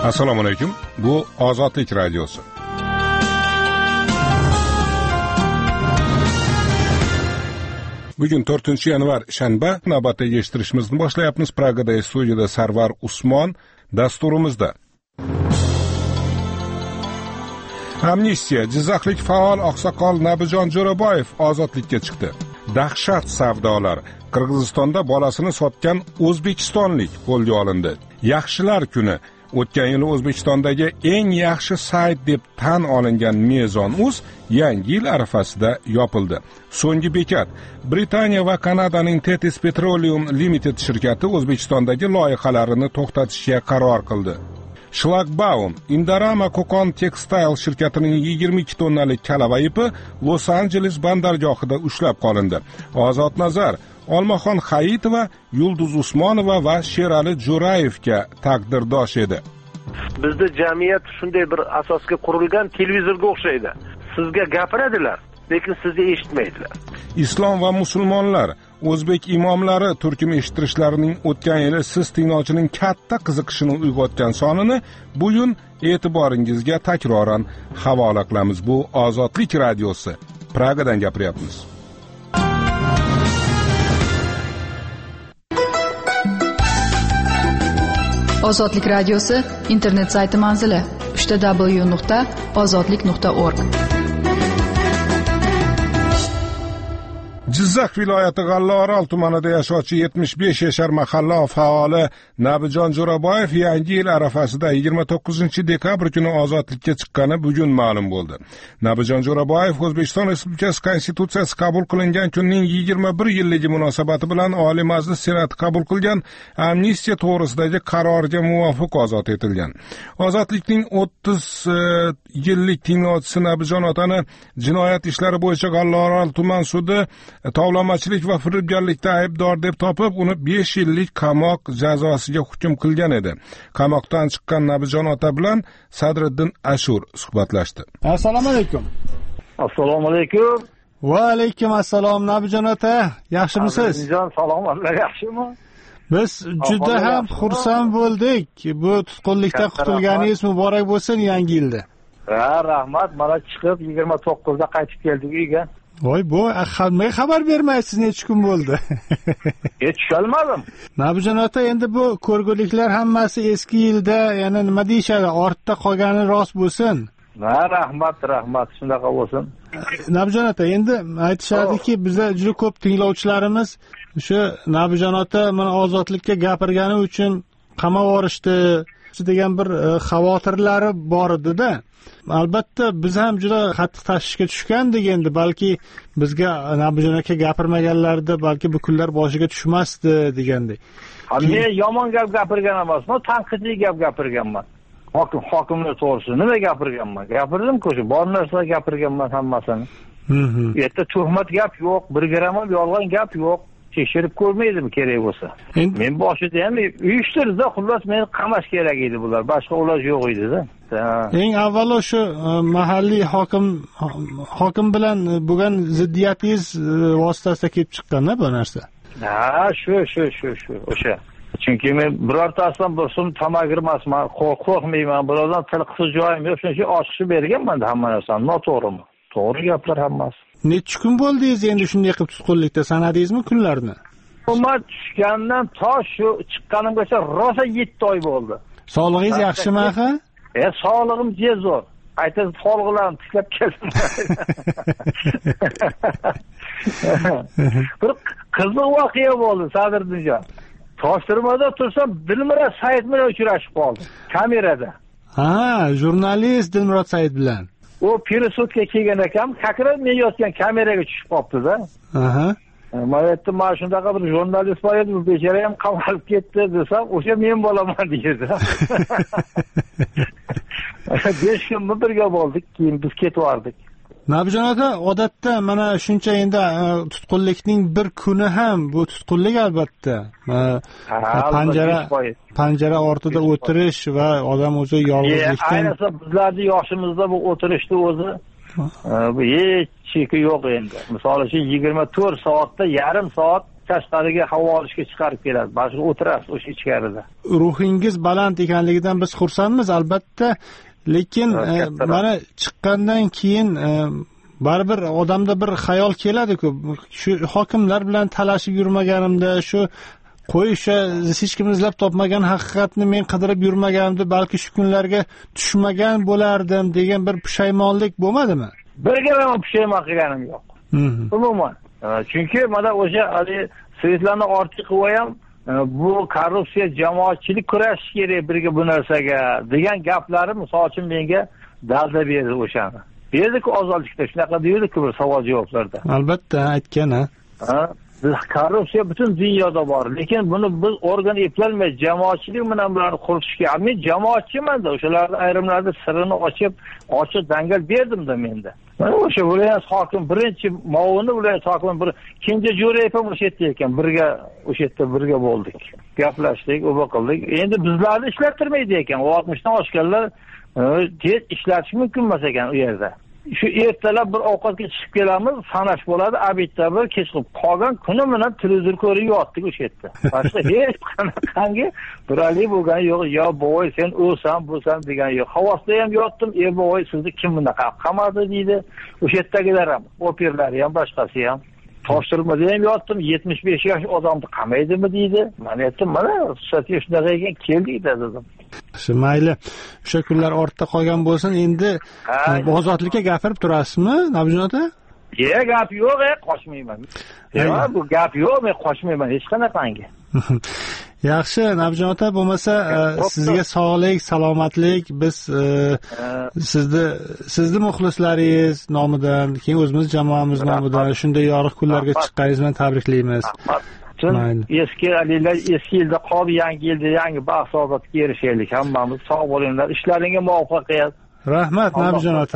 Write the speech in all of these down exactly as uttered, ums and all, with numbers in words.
Assalomu alaykum. Bu Ozodlik radiosi. Bugun to'rtinchi yanvar shanba, navbatdagi eshittirishimizni boshlayapmiz. Pragadagi studiyada Sarvar Usmon dasturimizda. Amnistiya, Jizzaxlik faol oqsoqol Nabijon Jo'raboyev ozodlikka chiqdi. Dahshat savdolar. Qirg'izistonda bolasini sotgan o'zbekistonlik qo'lga olindi. Yaxshilar kuni. O'tgan yil O'zbekistondagi eng yaxshi sayt deb tan olingan Mezon.uz yangi yil arafasida yopildi. So'nggi bekat. Britaniya va Kanadaning Tethys Petroleum Limited shirkati O'zbekistondagi loyihalarini to'xtatishga qaror qildi. Shlagbaum, Indorama Kokon Textile shirkatining yigirma ikki tonnalik kalava ipi Los-Anjeles bandargohida ushlab qolindi. Ozod Nazar, Olmaxon Hayitova, Yulduz Usmonova va Sherali Jo'rayevga taqdirdosh edi. Bizda jamiyat shunday bir asosga qurilgan televizorga o'xshaydi. Sizga gapiradilar, lekin sizni eshitmaydilar. Islom va musulmonlar, o'zbek imomlari turkum eshittirishlarining o'tgan yili siz tinglovchining katta qiziqishini uyg'otgan sonini bugun e'tiboringizga takroran havola qilamiz. Bu Ozodlik radiosi. Pragadan gapiryapmiz. Ozodlik radiosi internet sayti manzili w w w nuqta ozodlik nuqta org. Jizzax viloyati G'allaorol tumanida yashovchi yetmish besh yashar mahalla faoli Nabijon Jo'raboyev yangi yil arafasida yigirma to'qqizinchi dekabr kuni ozodlikka chiqqani bugun ma'lum bo'ldi. Nabijon Jo'raboyev O'zbekiston Respublikasi Konstitutsiyasi qabul qilingan kunning yigirma bir yilligi munosabati bilan Oliy Majlis Senati qabul qilgan amnistiya to'g'risidagi qarorga muvofiq ozod etilgan. Ozodlikning o'ttiz yillik tinglovchisi Nabijon otani jinoyat ishlari bo'yicha G'allaorol tuman sudi tovlamachilik va firibgarlikda aybdor deb topib, uni besh yillik qamoq jazosiga hukm qilgan edi. Qamoqdan chiqqan Nabijon ota bilan Sadriddin Ashur suhbatlashdi. Assalomu alaykum. Assalomu alaykum. Va alaykum assalom Nabijon ota. Yaxshimisiz? Nabijon, salomatlar, yaxshimi? Biz juda ham xursand bo'ldik. Bu tutqunlikdan qutulganingiz muborak bo'lsin yangi yilda. Ha, rahmat. Mana chiqib yigirma to'qqizda qaytib keldik uyga. Voy, bu hammaga xabar bermaysiz, necha kun bo'ldi? Hech tushunmadim. Nabijon ota, endi bu ko'rguliklar hammasi eski yilda, yana nima deyishadi, ortda qolgani rost bo'lsin. Ha, rahmat, rahmat, shunaqa bo'lsin. Nabijon ota, endi aytishadiki, bizda juda ko'p tinglovchilarimiz o'sha Nabijon ota mana ozodlikka gapirgani uchun qamab yuborishdi degan bir xavotirlari bor edi-da. Albatta biz ham juda qattiq tashvishga tushgandik endi, balki bizga Nabijon aka gapirmaganlarida balki bu kunlar boshiga tushmasdi degandek. Men yomon gap gapirgan emasman, tanqidli gap gapirganman. Hokim hokimlar to'g'risida nima gapirganman? Gapirdim-ku, bor narsa gapirganman hammasini. Mhm. Bu yerda tuhmat gap yo'q, bir gram ham yolg'on gap yo'q. Tekshirib ko'rmaydimi kerak bo'lsa. Men boshida ham uyushtirdi, xullas meni qamash kerak edi bular. Boshqa iloj yo'q edi-da. Eng avvalo shu mahalliy hokim hokim bilan bo'lgan ziddiyatingiz vositasida kelib chiqqanda bu narsa. Ha, shu, shu, shu, shu, o'sha. Chunki men birortasidan bir so'm tamagirmasman, qo'rqmayman, birodan til qisish joyim yo'q, shuning uchun ochiqcha berganman hamma narsani. Noto'g'rimi? To'g'ri gaplar hammasi. Necha kun bo'ldingiz endi shunday qilib tutqunlikda, sanadingizmi kunlarni? Hukumat tushgandan to shu chiqqanimgacha rosa yetti oy bo'ldi. Sog'lig'ingiz yaxshimi axı? E, sog'lig'im juda zo'r. Aytib folg'ularim tiklab keldim. Bir qiziq voqea bo'ldi, Sadriddinjon. Toshtirmada tursam, Dilmurod Said bilan uchrashib qoldim, kamerada. Ha, jurnalist Dilmurod Said bilan. O peresodga kelgan ekan, kakra men yotgan kameraga tushib qopti-da. Aha. Men aytdim, mana shundaqa bir jurnalist bor edi, bu bechora ham qamalib ketdi desam, o'sha men bo'laman dedi. besh kunmi birga bo'ldik, keyin biz ketib yordik. Nabijon aka, odatda mana shuncha endi tutqunlikning bir kuni ham bu tutqunlik albatta. Panjara panjara ortida o'tirish va odam o'zi yolg'izlikdan. Ayniqsa bizlarning yoshimizda bu o'tirishni o'zi bu hech cheki yo'q endi. Misol uchun yigirma to'rt soatda yarim soat tashqariga havo olishga chiqarib keladi. Boshqa o'tirasiz o'sha ichkarida. Ruhingiz baland ekanligidan biz xursandmiz, albatta. Lekin mana chiqqandan keyin baribir odamda bir xayol keladi-ku, shu hokimlar bilan talashib yurmaganimda, shu qo'y o'sha hech kim izlab topmagan haqiqatni men qidirib yurmaganimda, balki shu kunlarga tushmagan bo'lardim degan bir pushaymonlik bo'lmadimi? Birga ham pushaymon qilganim yo'q. Umuman. Chunki mana o'sha hali Svetlana Ortiqova ham bu korrupsiya, jamoatchilik kurashish kerak birga bu narsaga degan gaplari misol uchun menga dalda berdi o'shani. Berdi-ku ozodlikda shunaqa deydi-ku bir savol javoblarda. Albatta aytgan ha. Korrupsiya butun dunyoda bor, lekin buni biz organ eplolmay jamoatchilik bilan bularni quritishga, men jamoatchiman-da, o'shalarni ayrimlarni sirini ochib, ochiq dangal berdim-da menda. Mana o'sha viloyat hokim birinchi muavini viloyat hokimi bir Kenja Jo'rayev ham o'sha yerda ekan, birga o'sha yerda birga bo'ldik. Gaplashdik, o'ba qildik. Endi bizlarni ishlattirmaydi ekan. oltmishdan oshganlar tez ishlatish mumkin emas ekan u yerda. Shu ertalab bir ovqatga chiqib kelamiz, sanash bo'ladi, abitda bir kechqurun qolgan kuni bilan televizor ko'rib yotdik o'sha yerda. Boshqa hech qanaqangi birali bo'lgani yo'q. Yo bo'y sen o'san, bo'lsan degan yo'q. Havosda ham yotdim, "Ey bo'y, sizni kim bunaqa qamadi?" deydi. O'sha yerdagilar ham, operlari ham, boshqasi ham. Toshtirmada ham yotdim, yetmish besh yosh odamni qamaydimi deydi. Men aytdim, "Mana ruxsatga shunaqa ekan, keldik" dedim. Shu mayli. O'sha kunlar ortda qolgan bo'lsin, endi ozodlikka gapirib turasizmi, Nabijon aka? Yo'q, gap yo'q, qochmayman. Yo'q, bu gap yo'q, men qochmayman hech qanaqangi. Yaxshi, Nabijon aka, bo'lmasa sizga sog'lik, salomatlik, biz sizni sizni muxlislaringiz nomidan, keyin o'zimiz jamoamiz nomidan shunday yorug' kunlarga chiqqaningiz bilan tabriklaymiz. Eski alilar eski yilda qoldi, yangi yilda yangi baxt saodatga erishaylik. Hammamiz sog' bo'linglar, ishlaringizga muvaffaqiyat. Rahmat, Nabijon aka.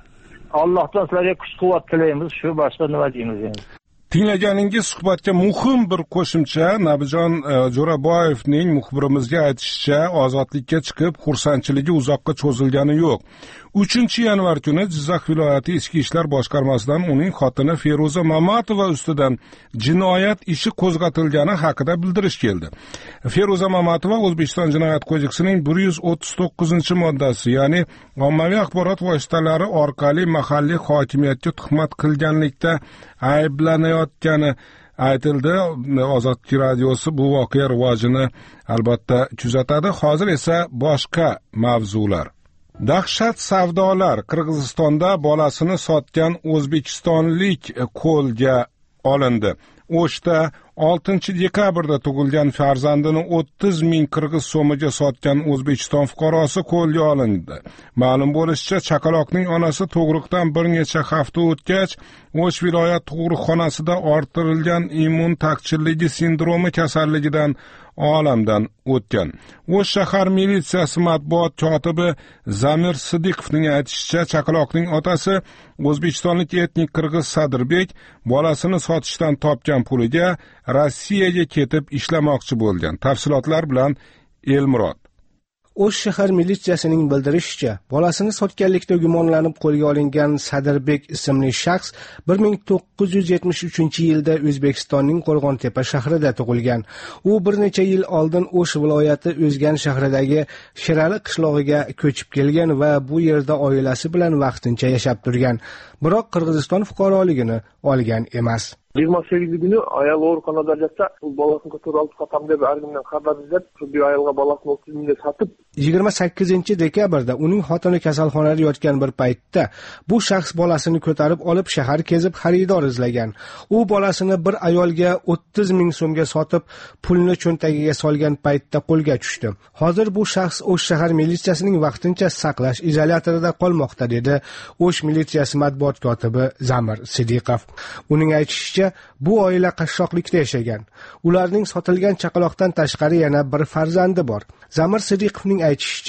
Allohdan sizlarga kuch-quvvat tilaymiz, shu boshqa nima deymiz endi. Tinglaganingiz suhbatga muhim bir qo'shimcha. Nabijon Jo'raboyevning muxbirimizga aytishicha, ozodlikka chiqib xursandchiligi uzoqqa cho'zilgani yo'q. uchinchi yanvar kuni Jizzax viloyati Ichki ishlar boshqarmasidan uning xotini Feruza Mamatova ustidan jinoyat ishi qo'zg'atilgani haqida bildirish keldi. Feruza Mamatova O'zbekiston Jinoyat kodeksining bir yuz o'ttiz to'qqizinchi moddasi, ya'ni ommaviy axborot vositalari orqali mahalliy hokimiyatga tuhmat qilganlikda ayblanayotgani aytildi. Ozodlik radiosi bu voqea rivojini albatta kuzatadi. Hozir esa boshqa mavzular. Dahshat savdolar. Qirg'izistonda bolasini sotgan o'zbekistonlik qo'lga olindi. O'shda oltinchi dekabrda tug'ilgan farzandini o'ttiz ming qirg'iz so'miga sotgan O'zbekiston fuqarosi qo'lga olindi. Ma'lum bo'lishicha, chaqaloqning onasi tug'ruqdan bir necha hafta o'tgach, O'sh viloyat tug'ruqxonasida orttirilgan immun taqchilligi sindromi kasalligidan olamdan o'tgan. O'sh shahar militsiyasi matbuot kotibi Zamir Sidiqovning aytishicha, chaqaloqning otasi o'zbekistonlik etnik qirg'iz Sadirbek bolasini sotishdan topgan puliga Rossiyaga ketib ishlamoqchi bo'lgan. Tafsilotlar bilan Elmurod. O'sh shahar militsiyasining bildirishicha, bolasini sotganlikda gumonlanib qo'lga olingan Sadirbek ismli shaxs bir ming to'qqiz yuz yetmish uchinchi yilda O'zbekistonning Qo'rg'ontepa shahrida tug'ilgan. U bir necha yil oldin O'sh viloyati O'zgan shahridagi Shirali qishlog'iga ko'chib kelgan va bu yerda oilasi bilan vaqtincha yashab turgan. Biroq Qirg'iziston fuqaroligini olgan emas. yigirma sakkizinchi günü ayol oruqxonada жатса, bu bolasini ko'tarib olib qotam deb argimdan xabar izlab, shu bir ayolga bolasini o'ttiz mingga sotib, yigirma sakkizinchi dekabrda uning xotini kasalxonada yotgan bir paytda bu shaxs bolasini ko'tarib olib shahar kezib xaridor izlagan. U bolasini bir ayolga o'ttiz ming so'mga sotib, pulni cho'ntagiga solgan paytda qo'lga tushdi. Hozir bu shaxs O'sh shahar militsiyasining vaqtincha saqlash izolyatorida qolmoqda, dedi O'sh militsiyasi matbuot kotibi Zamir Sidiqov. Uning aytishicha, bu oila qashshoqlikda yashagan. Ularning sotilgan chaqaloqdan tashqari yana bir farzandi bor. Zamir Sidiqovning aytishicha,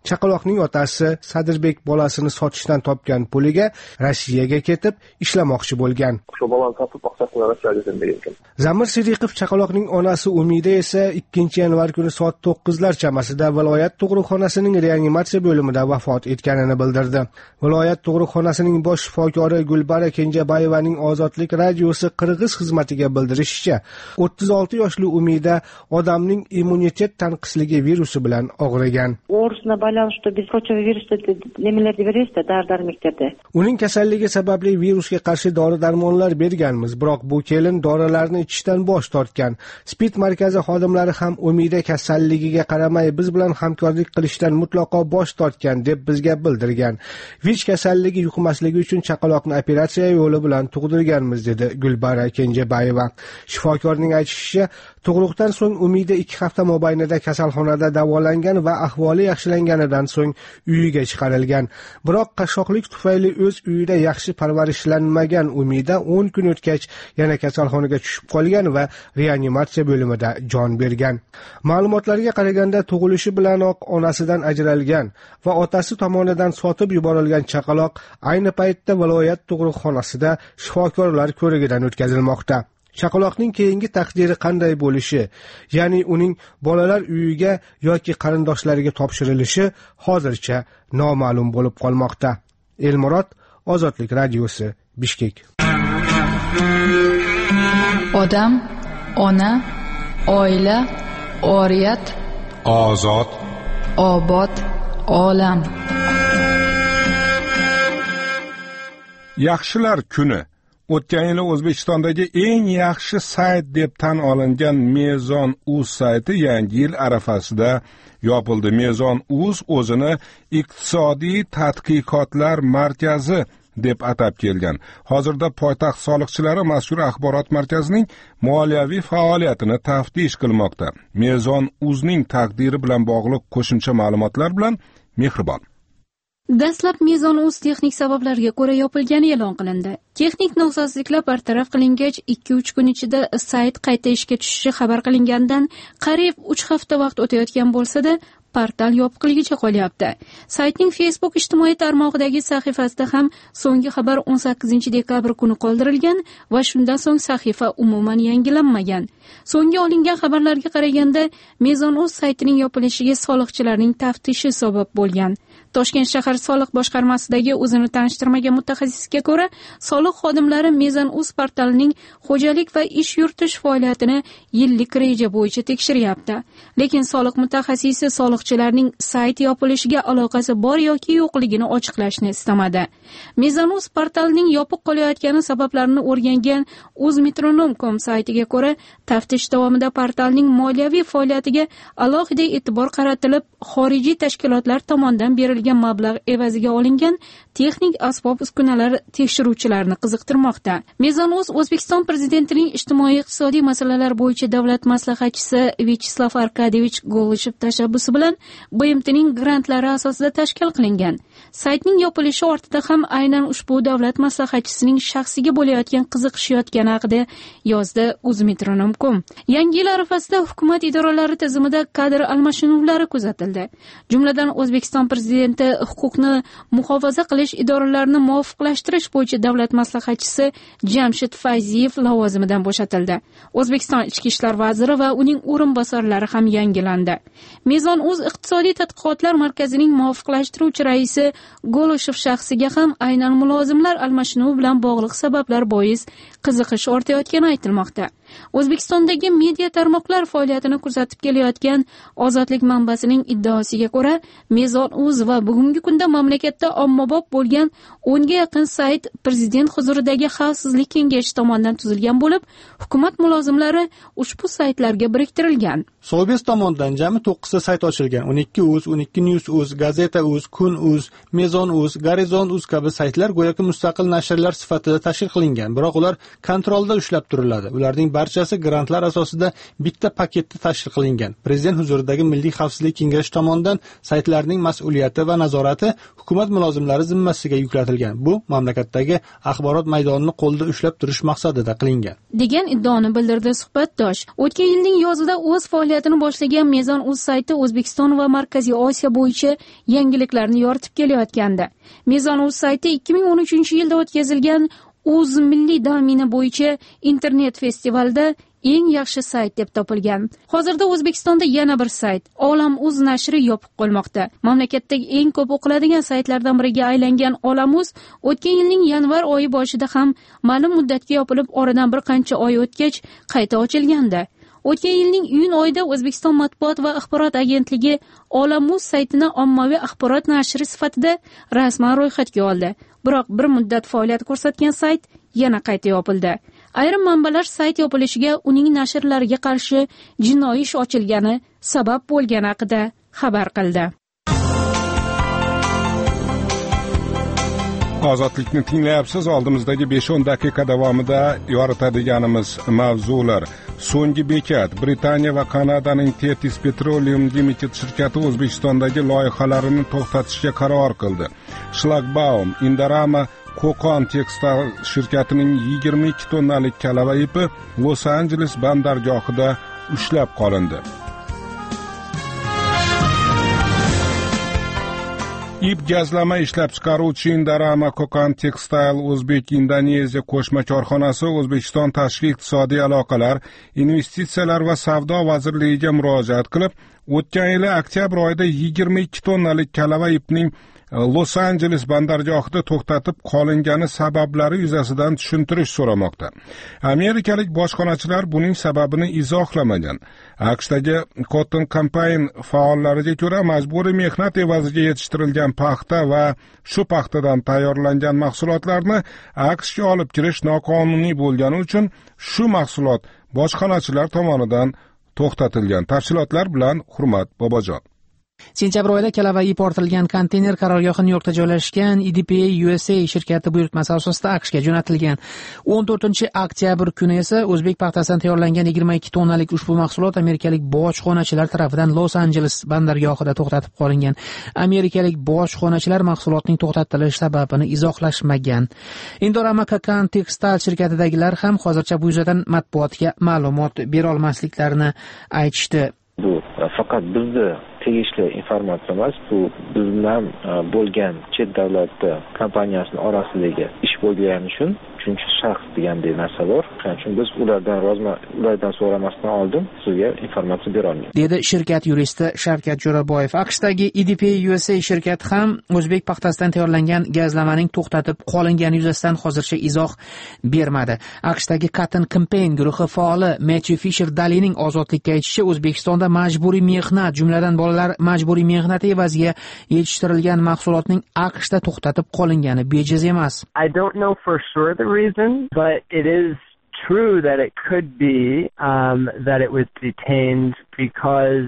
Chaqaloqning otasi Sadirbek bolasini sotishdan topgan puliga Rossiyaga ketib ishlamoqchi bo'lgan. Shu bolani sotib aqchasini Rossiyaga degan ekan. Zamir Sidiqov chaqaloqning onasi Umida esa ikkinchi yanvar kuni soat to'qqizlar chamasida viloyat tug'ruqxonasining reanimatsiya bo'limida vafot etganini bildirdi. Viloyat tug'ruqxonasining bosh shifokori Gulbara Kenjabayevaning Ozodlik radiosi Qirg'iz xizmatiga bildirishicha, o'ttiz olti yoshli Umida odamning immunitet tanqisligi virusi bilan og'rigan. O'risni balan, что бескочевый virus nimalarga berishdi, dori-darmeklarda. Uning kasalligi sababli virusga qarshi dori-darmonlar berganmiz, biroq bu kelin dorilarni ichishdan bosh tortgan. Spid markazi xodimlari ham Umida kasalligiga qaramay biz bilan hamkorlik qilishdan mutlaqo bosh tortgan deb bizga bildirgan. V I C kasalligi yuqmasligi uchun chaqaloqni operatsiya yo'li bilan tug'dirganmiz, dedi Gulbara Kenjabayeva. Shifokorning aytishicha, tug'ruqdan so'ng Umida ikki hafta mobaynida kasalxonada davolangan va ahvoli yaxshilanganidan so'ng uyiga chiqarilgan. Biroq qashshoqlik tufayli o'z uyida yaxshi parvarishlanmagan Umida o'n kun o'tgach yana kasalxonaga tushib qolgan va reanimatsiya bo'limida jon bergan. Ma'lumotlarga qaraganda tug'ilishi bilanoq onasidan ajralgan va otasi tomonidan sotib yuborilgan chaqaloq ayni paytda viloyat tug'ruqxonasida shifokorlar ko'rigidan o'tkazilmoqda. Chaqaloqning keyingi taqdiri qanday bo'lishi, ya'ni uning bolalar uyiga yoki qarindoshlariga topshirilishi hozircha noma'lum bo'lib qolmoqda. Elmurod, Ozodlik radiosi, Bishkek. Odam, ona, oila, oriyat, ozod, obod, olam. Yaxshilar kuni. O'tgan yili O'zbekistondagi eng yaxshi sayt deb tan olingan Mezon.uz sayti yangi yil arafasida yopildi. Mezon.uz o'zini iqtisodiy tadqiqotlar markazi deb atab kelgan. Hozirda poytaxt soliqchilari mazkur axborot markazining moliyaviy faoliyatini taftish qilmoqda. Mezon.uzning taqdiri bilan bog'liq qo'shimcha ma'lumotlar bilan Mehribon. Dastlab Mezon.uz texnik sabablarga ko'ra yopilgani e'lon qilindi. Texnik nosozliklar bartaraf qilingach, ikki uch kun ichida sayt qayta ishga tushishi xabar qilingandan qariyb uch hafta vaqt o'tayotgan bo'lsa-da, portal yopiqligicha qolyapti. Saytning Facebook ijtimoiy tarmog'idagi sahifasida ham so'nggi xabar o'n sakkizinchi dekabr kuni qoldirilgan va shundan so'ng sahifa umuman yangilanmagan. So'nggi olingan xabarlarga qaraganda, Mezon.uz saytining yopilishiga soliqchilarning taftishi sabab bo'lgan. Toshkent shahar soliq boshqarmasidagi o'zini tanishtirmagan mutaxassisga ko'ra, soliq xodimlari Mezon.uz portalining xo'jalik va ish yuritish faoliyatini yillik reja bo'yicha tekshiryapti. Lekin soliq mutaxassisi soliqchilarning sayt yopilishiga aloqasi bor yoki yo'qligini ochiqlashni istamadi. Mezon.uz portalining yopiq qolayotgani sabablarini o'rgangan o'zmetronom dot com saytiga ko'ra, taftish davomida portalning moliyaviy faoliyatiga alohida e'tibor qaratilib, xorijiy tashkilotlar tomonidan berilgan mablag' evaziga olingan texnik asbob-uskunalar tekshiruvchilarni qiziqtirmoqda. Mezon.uz O'zbekiston prezidentining ijtimoiy-iqtisodiy masalalar bo'yicha davlat maslahatchisi Vyacheslav Arkadiyevich Golyshev tashabbusi bilan B M Tning grantlari asosida tashkil qilingan. Saytning yopilishi ortida ham aynan ushbu davlat maslahatchisining shaxsiga bo'layotgan qiziqish yotgani haqida yozdi o'zmetronom dot com. Yangi yil arafasida hukumat idoralari tizimida kadr almashinuvlari kuzatildi. Jumladan O'zbekiston prezidenti huquqni muhofaza qilish idoralarini muvofiqlashtirish bo'yicha davlat maslahatchisi Jamshid Fayziyev lavozimidan bo'shatildi. O'zbekiston ichki ishlar vaziri va uning o'rinbosarlari ham yangilandi. Mezon.uz iqtisodiy tadqiqotlar markazining muvofiqlashtiruvchi raisi Golyshev shaxsiga ham aynan mulozimlar almashinuvi bilan bog'liq sabablar bois qiziqish ortayotgani aytilmoqda. O'zbekistondagi media tarmoqlar faoliyatini kuzatib kelayotgan Ozodlik manbasining iddaosiga ko'ra, Mezon.uz va bugungi kunda mamlakatda ommabop bo'lgan o'nga yaqin sayt prezident huzuridagi xavfsizlik kengashi tomonidan tuzilgan bo'lib, hukumat mulozimlari ushbu saytlarga biriktirilgan. So'bes tomonidan jami to'qqizta sayt ochilgan. o'n ikki uz, o'n ikki news.uz, Gazeta.uz, Kun.uz, Mezon.uz, Garizon.uz kabi saytlar go'yoki mustaqil nashrlar sifatida tashkil qilingan, biroq ular kontrolda ushlab turiladi. Ularning barchasi grantlar asosida bitta paketda tashkil qilingan. Prezident huzuridagi Milliy xavfsizlik kengashi tomonidan saytlarning mas'uliyati va nazorati hukumat mulozimlari zimmasiga yuklatilgan. Bu mamlakatdagi axborot maydonini qo'lda ushlab turish maqsadida qilingan degan iddaoni bildirdi suhbatdosh. O'tgan yilning yozida o'z faoliyatini boshlagan Mezon.uz sayti O'zbekiston va Markaziy Osiyo bo'yicha yangiliklarni yoritib kelayotgandi. Mezon.uz sayti ikki ming o'n uchinchi yilda o'tkazilgan Uz milliy domeni bo'yicha internet festivalida eng yaxshi sayt deb topilgan. Hozirda O'zbekistonda yana bir sayt, Olam.uz nashri yopiq qolmoqda. Mamlakatdagi eng ko'p o'qiladigan saytlardan biriga aylangan Olam.uz o'tgan yilning yanvar oyi boshida ham ma'lum muddatga yopilib, oradan bir qancha oy o'tgach qayta ochilgandi. O'tgan yilning iyun oyida O'zbekiston matbuot va axborot agentligi Olam.uz saytini ommaviy axborot nashri sifatida rasman ro'yxatga oldi. Biroq bir muddat faoliyat ko'rsatgan sayt yana qayta yopildi. Ayrim manbalar sayt yopilishiga uning nashrlariga qarshi jinoiy ish ochilgani sabab bo'lgani haqida xabar qildi. Ozodlikni tinglayapsiz. Oldimizdagi besh o'n daqiqa davomida yoritadiganimiz mavzular. So'nggi bekat. Britaniya va Kanadaning Tethys Petroleum Limited shirkati O'zbekistondagi loyihalarini to'xtatishga qaror qildi. Shlagbaum, Indorama Kokon Textile shirkatining yigirma ikki tonnalik kalava ipi Los-Anjeles bandargohida ushlab qolindi. Ip gazlama ishlab chiqaruvchi Indorama Kokon Textile O'zbek Indoneziya qo'shma korxonasi O'zbekiston tashqi iqtisodiy aloqalar, investitsiyalar va savdo vazirligiga murojaat qilib, o'tgan yil oktyabr oyida yigirma ikki tonnalik kalava ipning Los-Anjeles bandargohida to'xtatib qolingani sabablari yuzasidan tushuntirish so'ramoqda. Amerikalik bojxonachilar buning sababini izohlamagan. AQShdagi Cotton Campaign faollariga ko'ra, majburiy mehnat evaziga yetishtirilgan paxta va shu paxtadan tayyorlangan mahsulotlarni AQShga olib kirish noqonuniy bo'lgani uchun shu mahsulot bojxonachilar tomonidan to'xtatilgan. Tafsilotlar bilan Hurmat Bobojon. Sentabr oyida kalava ip ortilgan konteyner qarorgohi Nyu-Yorkda joylashgan E D P A U S A shirkati buyurtmasi asosida AQShga jo'natilgan. o'n to'rtinchi oktyabr kuni esa o'zbek paxtasidan tayyorlangan yigirma ikki tonnalik ushbu mahsulot amerikalik bojxonachilar tomonidan Los-Anjeles bandargohida to'xtatib qolingan. Amerikalik bojxonachilar mahsulotning to'xtatilish sababini izohlashmagan. Indorama Kokon Textile shirkatidagilar ham hozircha bu yuzasidan matbuotga ma'lumot bera olmasliklarini aytishdi. Bu faqat bizni tegishli informatsiya emas, bu bizdan bo'lgan chet davlatda kompaniyasining orasidagi ish bo'lgani uchun uchinchi shaxs degandek narsa bor. Shuning uchun biz ulardan rozma ulardan so'ramasdan oldin sizga informatsiya bera olmaymiz, dedi shirkat yuristi Shavkat Jo'raboyev. AQShdagi E D P A U S A shirkati ham o'zbek paxtasidan tayyorlangan gazlamaning to'xtatib qolingani yuzasidan hozircha izoh bermadi. AQShdagi Cotton Campaign guruhi faoli Matthew Fisher Dalining ozodlikka aytishicha, O'zbekistonda majburiy mehnat, jumladan bolalar majburiy mehnati evaziga yetishtirilgan mahsulotning AQShda to'xtatib qolingani bejiz emas. I don't know for sure the reason, but it is true that it could be um, that it was detained because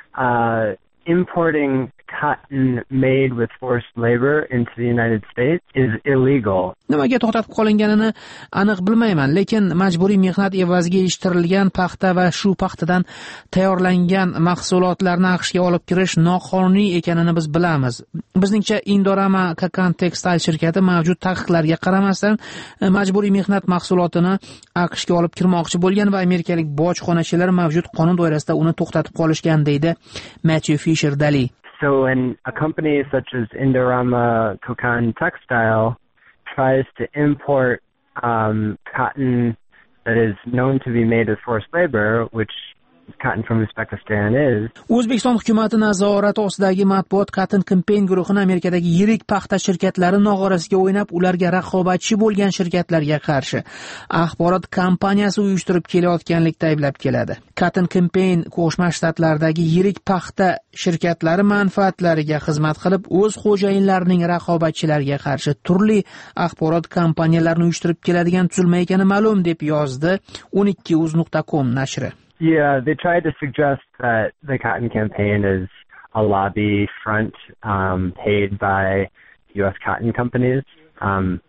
uh, importing cotton made with forced labor into the United States is illegal. Nimaga to'xtatib qolinganini aniq bilmayman, lekin majburiy mehnat evaziga yetishtirilgan paxta va shu paxtadan tayyorlangan mahsulotlarni AQShga olib kirish noqonuniy ekanini biz bilamiz. Bizningcha Indorama Kokon Textile shirkati mavjud taqiqlarga qaramasdan majburiy mehnat mahsulotini AQShga olib kirmoqchi bo'lgan va amerikalik bojxonachilar mavjud qonun doirasida uni to'xtatib qolishgan, deydi Matthew Fisher Dali. So when a company such as Indorama Kokon Textile tries to import um, cotton that is known to be made with forced labor, which cotton from Uzbekistan is. O'zbekiston hukumati nazorati ostidagi matbuot Cotton Campaign guruhini Amerikadagi yirik paxta shirkatlari nog'orasiga o'ynab, ularga raqobatchi bo'lgan shirkatlarga qarshi axborot kampaniyasi uyushtirib kelayotganlikda ayblab keladi. Cotton Campaign Qo'shma Shtatlardagi yirik paxta shirkatlari manfaatlariga xizmat qilib, o'z xo'jayinlarining raqobatchilariga qarshi turli axborot kampaniyalarini uyushtirib keladigan tuzilma ekani ma'lum, deb yozdi o'n ikki uz nuqta com nashri. Yeah, they tried to suggest that the Cotton Campaign is a lobby front um, paid by U S cotton companies. Um,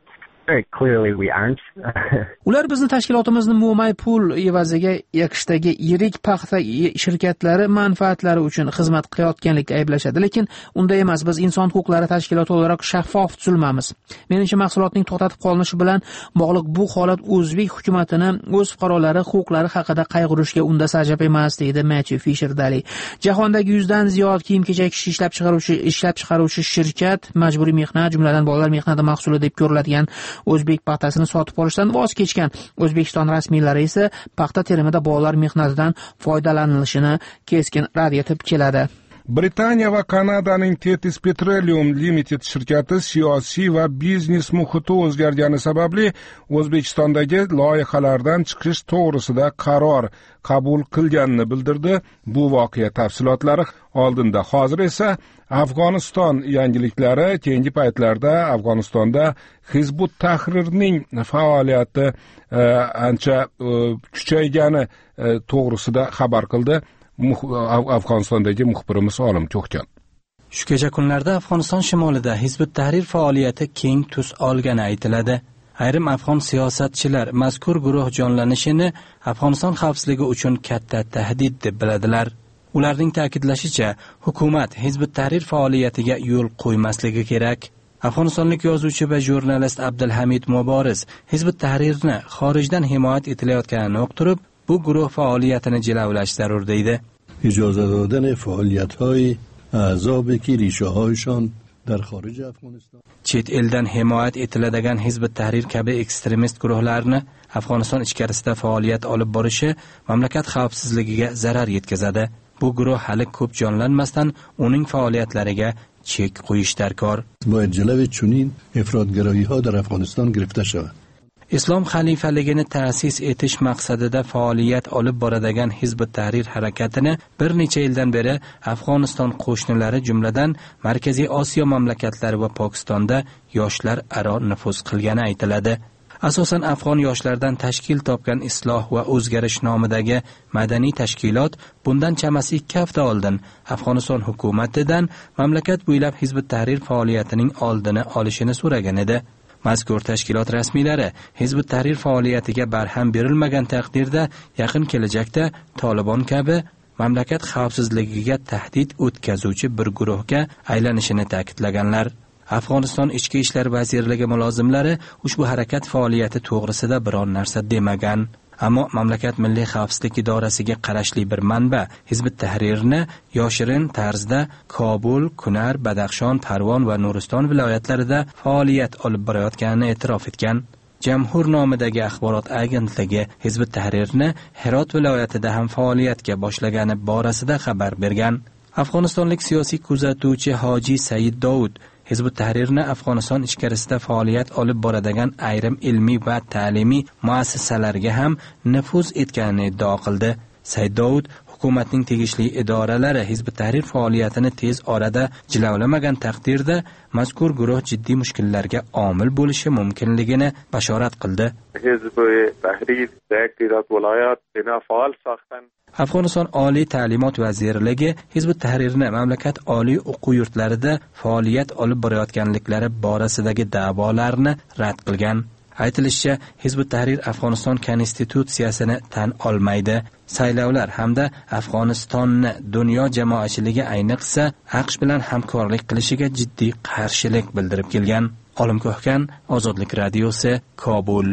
very clearly we aren't. Ular bizni tashkilotimizni mo'may pul evaziga ekishdagi yirik paxta shirkatlari manfaatlari uchun xizmat qilayotganlikda ayblashadi, lekin unday emas. Biz inson huquqlari tashkiloti olarak shaffof tuzilmamiz. Menimcha mahsulotning to'xtatib qolinishi bilan bog'liq bu holat o'zbek hukumatini o'z fuqarolari huquqlari haqida qayg'urishga unda sajab emas, deydi Matthew Fisher Daly. Jahondagi yuzdan ziyod kiyim-kechak ishlab chiqaruvchi ishlab chiqaruvchi shirkat majburiy mehnat, jumladan bolalar mehnati mahsuli deb ko'riladigan o'zbek paxtasini sotib olishdan voz kechgan. O'zbekiston rasmiylari esa paxta terimida bolalar mehnatidan foydalanilishini keskin rad etib keladi. Britaniya va Kanadaning Tethys Petroleum Limited shirkati siyosiy va biznes muhiti o'zgargani sababli O'zbekistondagi loyihalardan chiqish to'g'risida qaror qabul qilganini bildirdi. Bu voqea tafsilotlari oldinda. Hozir esa Afg'oniston yangiliklari. Keyingi paytlarda Afg'onistonda Hizbut Tahrirning faoliyati e, ancha e, kuchaygani e, to'g'risida xabar qildi Afg'onistondagi muxbirimiz Olim Ko'kkan. Shu kecha kunlarda Afg'oniston shimolida Hizbut Tahrir faoliyati keng tus olgani aytiladi. Ayrim afg'on siyosatchilar mazkur guruh jonlanishini Afg'oniston xavfsizligi uchun katta tahdid deb biladilar. Ularning ta'kidlashicha, hukumat Hizbut Tahrir faoliyatiga yo'l qo'ymasligi kerak. Afg'onistonlik yozuvchi va jurnalist Abdulhamid Muboriz Hizbut Tahrirni xorijdan himoya etilayotganini uqtirib, bu guruh faoliyatini jilovlash zarur deydi. اجازه دادن فعالیت‌های اعضابی که ریشه‌هایشان در خارج افغانستان chet eldan himoya etiladigan Hizbut Tahrir kabi ekstremist guruhlarni Afg'oniston ichkarisida faoliyat olib borishi mamlakat xavfsizligiga zarar yetkazadi. Bu guruh hali ko'p jonlanmasdan uning faoliyatlariga chek qo'yish darkor. باید جلوی چنین افراطگرایی‌ها در افغانستان گرفته شود. Islom xalifaligini ta'sis etish maqsadida faoliyat olib boradigan Hizbut Tahrir harakatini bir necha yildan beri Afg'oniston qo'shnilari, jumladan Markaziy Osiyo mamlakatlari va Pokistonda yoshlar aro nufuz qilgani aytiladi. Asosan afg'on yoshlardan tashkil topgan Isloh va o'zgarish nomidagi madaniy tashkilot bundan chamasi ikki hafta oldin Afg'oniston hukumatidan mamlakat bo'ylab Hizbut Tahrir faoliyatining oldini olishini so'ragan edi. Mazkur tashkilot rasmiylari Hizbut Tahrir faoliyatiga barham berilmagan taqdirda yaqin kelajakda Tolibon kabi mamlakat xavfsizligiga tahdid o'tkazuvchi bir guruhga aylanishini ta'kidlaganlar. Afg'oniston Ichki ishlar vazirligi mulozimlari ushbu harakat faoliyati to'g'risida biron narsa demagan. Ammo mamlakat Milliy xavfsizlik idorasiga qarashli bir manba Hizbut Tahrirni yoshirin tarzda Kobul, Kunar, Badaxshon, Parvon va Nuriston viloyatlarida faoliyat olib borayotganini e'tirof etgan. Jamhur nomidagi axborot agentligi Hizbut Tahrirni Herot viloyatida ham faoliyatga boshlagani borasida xabar bergan. Afg'onistonlik siyosiy kuzatuvchi Hoji Said Dovud Hizbut Tahrirni Afg'oniston ichkarisida faoliyat olib boradigan ayrim ilmiy va ta'limiy muassasalarga ham nufuz etganini iddao qildi. Said Dovud hukumatning tegishli idoralari Hizbut Tahrir faoliyatini tez orada jilovlamagan taqdirda mazkur guruh jiddiy mushkullarga omil bo'lishi mumkinligini bashorat qildi. Hizbut Tahrir Zakirot viloyat bino faol saxtan Afg'oniston Oliy ta'limot vazirligi Hizbut Tahrirni mamlakat oliy o'quv yurtlarida faoliyat olib borayotganliklari borasidagi da'volarni rad qilgan. Aytilishicha, Hizbut Tahrir Afg'oniston konstitutsiyasini tan olmaydi. Saylovlar hamda Afg'onistonni dunyo jamoatchiligi ayniqsa AQSh bilan hamkorlik qilishiga jiddiy qarshilik bildirib kelgan. Olim Ko'hkan, Ozodlik radiosi, Kobul.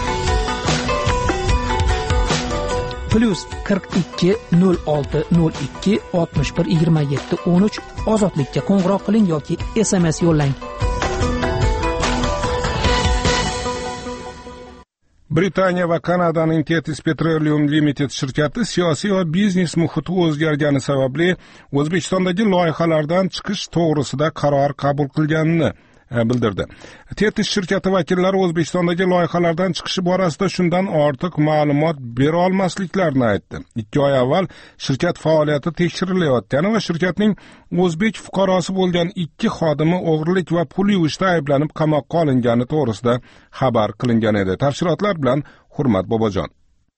Plus qirq ikki nol olti nol ikki oltmish bir yigirma yetti o'n uch Ozodlikka qo'ng'iroq qiling yoki S M S yo'llang. Britaniya va Kanadaning Tethys Petroleum Limited shirkati siyosiy va biznes muhiti o'zgargani sababli O'zbekistondagi loyihalardan chiqish to'g'risida qaror qabul qilganini bildirdi. Tethys shirkati vakillari O'zbekistondagi loyihalardan chiqishi borasida shundan ortiq ma'lumot bera olmasliklarini aytdi. ikki oy avval shirkat faoliyati tekshirilayotgani va shirkatning o'zbek fuqarosi bo'lgan ikki xodimi o'g'rilik va pul yuvishda ayblanib qamoqqa olingani to'g'risida xabar qilingan edi. Tafsilotlar bilan Hurmat Bobojon.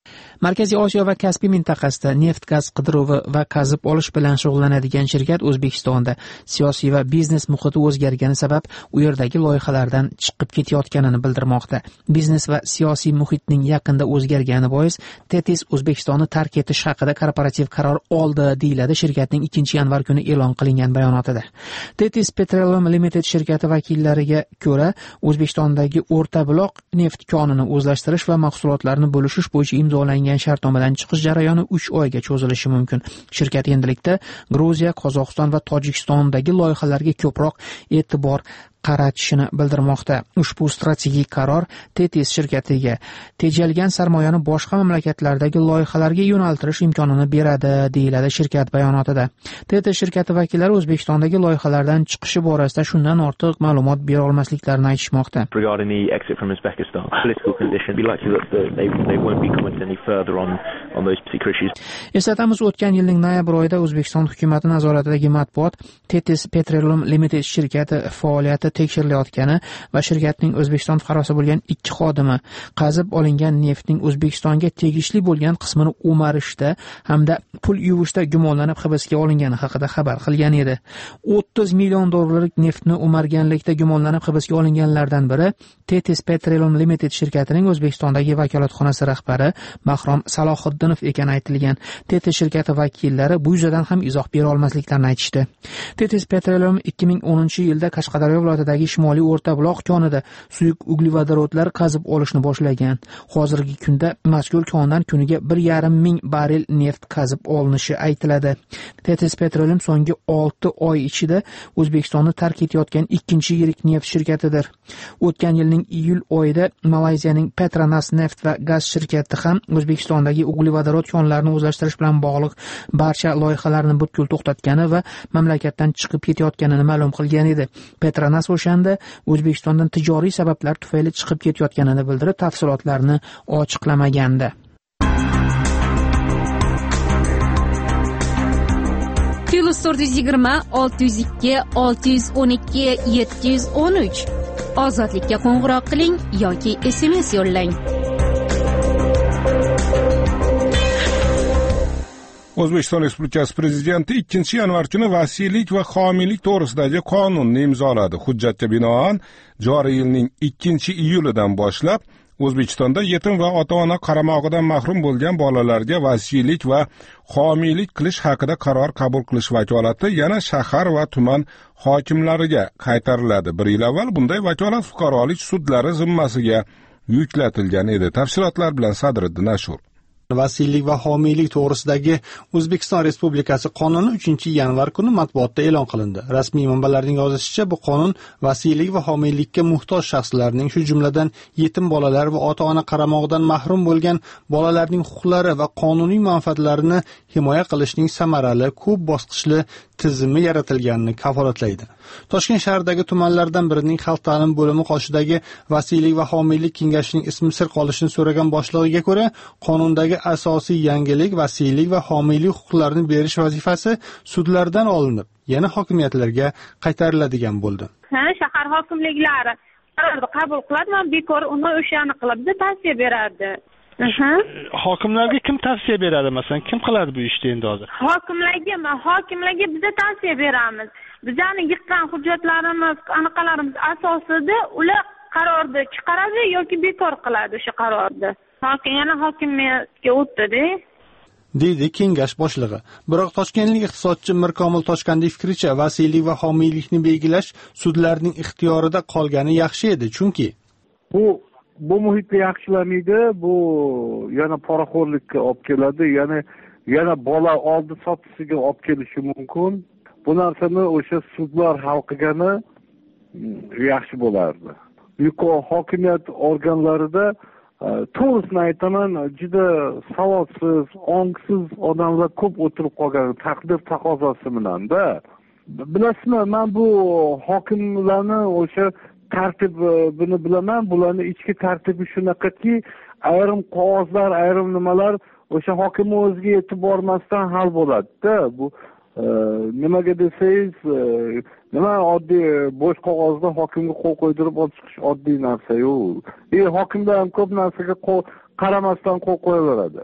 Markaziy Osiyo va Kaspiy mintaqasida neft gaz qidiruvi va qazib olish bilan shug'ullanadigan shirkat O'zbekistonda siyosiy va biznes muhiti o'zgargani sabab u yerdagi loyihalardan chiqib ketayotganini bildirmoqda. Biznes va siyosiy muhitning yaqinda o'zgargani bois Tetis O'zbekistonni tark etish haqida korporativ qaror oldi, deyiladi shirkatning ikkinchi yanvar kuni e'lon qilingan bayonotida. Tetis Petroleum Limited shirkati vakillariga ko'ra, O'zbekistondagi o'rta buloq neft konini o'zlashtirish va mahsulotlarni bo'lishish bo'yicha imzolangan shartnomadan chiqish jarayoni uch oyga cho'zilishi mumkin. Shirkat endilikda Gruziya, Qozog'iston va Tojikistondagi loyihalarga ko'proq e'tibor qaratishini bildirmoqda. Ushbu strategik qaror Tetis shirkatiga tejalgan sarmoyani boshqa mamlakatlardagi loyihalarga yo'naltirish imkonini beradi, deyiladi shirkat bayonotida. Tetis shirkati vakillari O'zbekistondagi loyihalardan chiqishi borasida shundan ortiq ma'lumot bera olmasliklarini aytishmoqda. Regarding the exit from Uzbekistan, political condition, be likely that they they won't be commenting any further on on those particular issues. Eslatamiz, o'tgan yilning noyabr oyida O'zbekiston hukumati nazoratidagi matbuot Tetis Petroleum Limited shirkati faoliyati tekshirilayotgani va shirkatning O'zbekiston fuqarosi bo'lgan ikki xodimi qazib olingan neftning O'zbekistonga tegishli bo'lgan qismini o'marishda hamda pul yuvishda gumonlanib hibsga olingani haqida xabar qilgan edi. o'ttiz million dollarlik neftni o'marganlikda gumonlanib hibsga olinganlardan biri Tetis Petroleum Limited shirkatining O'zbekistondagi vakolatxonasi rahbari Mahrom Salohiddinov ekani aytilgan. Tetis shirkati vakillari bu yuzadan ham izoh bera olmasliklarini aytishdi. Tetis Petroleum ikki ming o'ninchi yilda Qashqadaryo viloyatidagi Shimoliy o'rta buloq konida suyuq uglevodorodlar qazib olishni boshlagan. Hozirgi kunda mazkur kondan kuniga bir yarim ming barrel neft qazib olinishi aytiladi. Tetis Petroleum so'nggi olti oy ichida O'zbekistonni tark etayotgan ikkinchi yirik neft shirkatidir. O'tgan yilning iyul oyida Malayziyaning Petronas neft va gaz shirkati ham O'zbekistondagi uglevodorod konlarini o'zlashtirish bilan bog'liq barcha loyihalarni butkul to'xtatgani va mamlakatdan chiqib ketayotganini ma'lum qilgan edi. Petronas o'shanda O'zbekistondan tijoriy sabablar tufayli chiqib ketayotganini bildirib, tafsilotlarni ochiqlamagandi. Plus to'rt yuz yigirma olti yuz ikki olti yuz o'n ikki yetti yuz o'n uch. Ozodlikka qo'ng'iroq qiling yoki S M S yo'llang. O'zbekiston Respublikasi Prezidenti ikkinchi yanvar kuni vasiylik va homiylik to'g'risidagi qonunni imzoladi. Hujjatga binoan joriy yilning ikkinchi iyulidan boshlab O'zbekistonda yetim va ota-ona qaramog'idan mahrum bo'lgan bolalarga vasiylik va homiylik qilish haqida qaror qabul qilish vakolati yana shahar va tuman hokimlariga qaytariladi. Bir yil avval bunday vakolat fuqarolik sudlari zimmasiga yuklatilgan edi. Tafsilotlar bilan Sadriddin Ashur. Vasiylik va homiylik to'g'risidagi O'zbekiston Respublikasi qonuni uchinchi yanvar kuni matbuotda e'lon qilindi. Rasmiy manbalarning yozishicha, bu qonun vasiylik va homiylikka muhtoj shaxslarning, shu jumladan yetim bolalar va ota-ona qaramog'idan mahrum bo'lgan bolalarning huquqlari va qonuniy manfaatlarini himoya qilishning samarali, ko'p bosqichli tizimi yaratilganini kafolatlaydi. Toshkent shahridagi tumanlardan birining xalq ta'lim bo'limi qoshidagi vasiylik va homiylik kengashining ismi sir qolishini so'ragan boshlig'iga ko'ra, qonundagi asosiy yangilik vasiylik va homiylik huquqlarini berish vazifasi sudlardan olinib, yana hokimiyatlarga qaytariladigan bo'ldi. Ha, shahar hokimliklari qarorni qabul qiladi va bekor uni o'shani qilib bizga tavsiya beradi. Hokimlarga kim tavsiya beradi, masalan, kim qiladi bu ishni endi hozir? Hokimlarga, hokimlarga biz tavsiya beramiz. Bizning yiqqan hujjatlarimiz, anaqalarimiz asosida ular qarorni chiqaradi yoki bekor qiladi o'sha qarorni. Hokim yana hokimiyatga o'tdi-da. deydi kengash boshlig'i. Biroq toshkentlik iqtisodchi Mirkomil Toshkandiy fikricha, vasiylik va homiylikni belgilash sudlarning ixtiyorida qolgani yaxshi edi, chunki bu bu muhitni yaxshilamaydi, bu yana poraxo'rlikka olib keladi, ya'ni yana bola oldi sotishiga olib kelishi mumkin. Bu narsani o'sha sudlar hal qilgani yaxshi bo'lardi. Yuqori hokimiyat organlarida to'g'risini aytaman, juda savodsiz, ongsiz odamlar ko'p o'tirib qolgan, taqdir taqozosi bilan-da. Bilasizmi, men bu hokimlarni o'sha tartibini bilaman, bularning ichki tartibi shunaqaki, ayrim qog'ozlar, ayrim nimalar o'sha hokimning o'ziga yetib bormasdan hal bo'ladi-da. Bu nimaga desangiz, nima oddiy bo'sh qog'ozda hokimga qo'l qo'ydirib olib chiqish oddiy narsa yo'q. E hokimlar ham ko'p narsaga qo'l qaramasdan qo'l qo'yaveradi.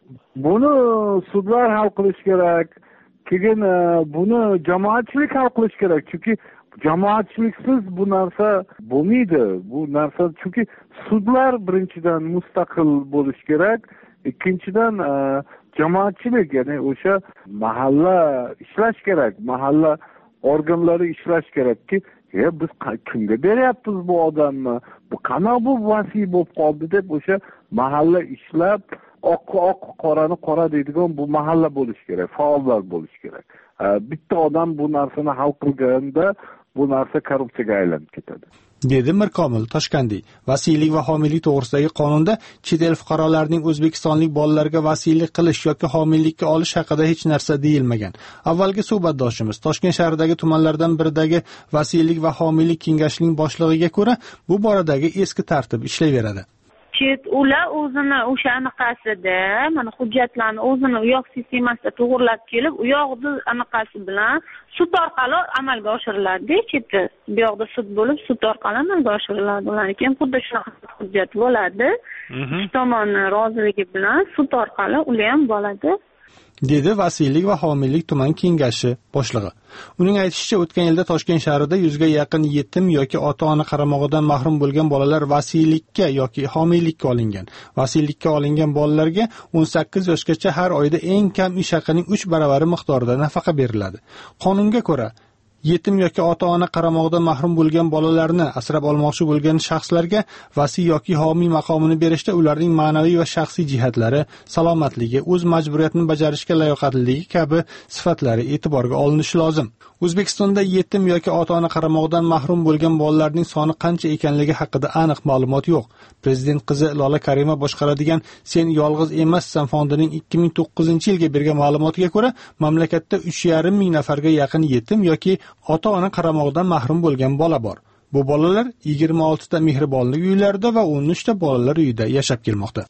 buni sudlar hal qilish kerak. Keyin buni jamoatchilik hal qilish kerak. Chunki jamoatchiliksiz bu narsa bo'lmaydi. Bu narsa chunki sudlar birinchidan mustaqil bo'lish kerak. Ikkinchidan jamoatchilik, ya'ni o'sha mahalla ishlash kerak. Mahalla organlari ishlash kerakki, "E biz kimga beryapmiz bu odamni? Bu qana bu vasiy bo'lib qoldi" deb o'sha mahalla ishlab, oqqa oq, qorani qora deydigan bu mahalla bo'lish kerak, faollar bo'lish kerak. Bitta odam bu narsani hal qilganda bu narsa korrupsiyaga aylanib ketadi. Dedi Mirkomil Toshkandiy. Vasiylik va homiylik to'g'risidagi qonunda chet el fuqarolarining o'zbekistonlik bolalarga vasiylik qilish yoki homiylikka olish haqida hech narsa deyilmagan. Avvalgi suhbatdoshimiz Toshkent shahridagi tumanlardan biridagi vasiylik va homiylik kengashining boshlig'iga ko'ra, bu boradagi eski tartib ishlayveradi. Chet ular o'zini o'sha anaqasida, mana hujjatlarni o'zini u yoq sistemasida to'g'irlab kelib, u yoqda anaqasi bilan sud orqali amalga oshiriladi. Chetda bu yoqda sud bo'lib, sud orqali amalga oshiriladi. Ularning ham xuddi shunaqa hujjat bo'ladi. Ikki tomonning roziligi bilan sud orqali ular ham bo'ladi. Dedi vasiylik va homiylik tuman kengashi boshlig'i. Uning aytishicha, o'tgan yilda Toshkent shahrida yuzga yaqin yetim yoki ota-ona qaramog'idan mahrum bo'lgan bolalar vasiylikka yoki homiylikka olingan. Vasiylikka olingan bolalarga o'n sakkiz yoshgacha har oyda eng kam ish haqining uch baravari miqdorida nafaqa beriladi. Qonunga ko'ra, yetim yoki ota-ona qaramog'idan mahrum bo'lgan bolalarni asrab olmoqchi bo'lgan shaxslarga vasiy yoki homiy maqomini berishda ularning ma'naviy va shaxsiy jihatlari, salomatligi, o'z majburiyatini bajarishga layoqatliligi kabi sifatlari e'tiborga olinishi lozim. O'zbekistonda yetim yoki ota-ona qaramog'idan mahrum bo'lgan bolalarning soni qancha ekanligi haqida aniq ma'lumot yo'q. Prezident qizi Lola Karima boshqaradigan Sen yolg'iz emassan fondining ikki ming to'qqizinchi yilga bergan ma'lumotiga ko'ra, mamlakatda uch yarim ming nafarga yaqin yetim yoki ota-ona qaramog'idan mahrum bo'lgan bola bor. Bu bolalar yigirma olti ta mehribonlik uylarida va o'n uch ta bolalar uyida yashab kelmoqda.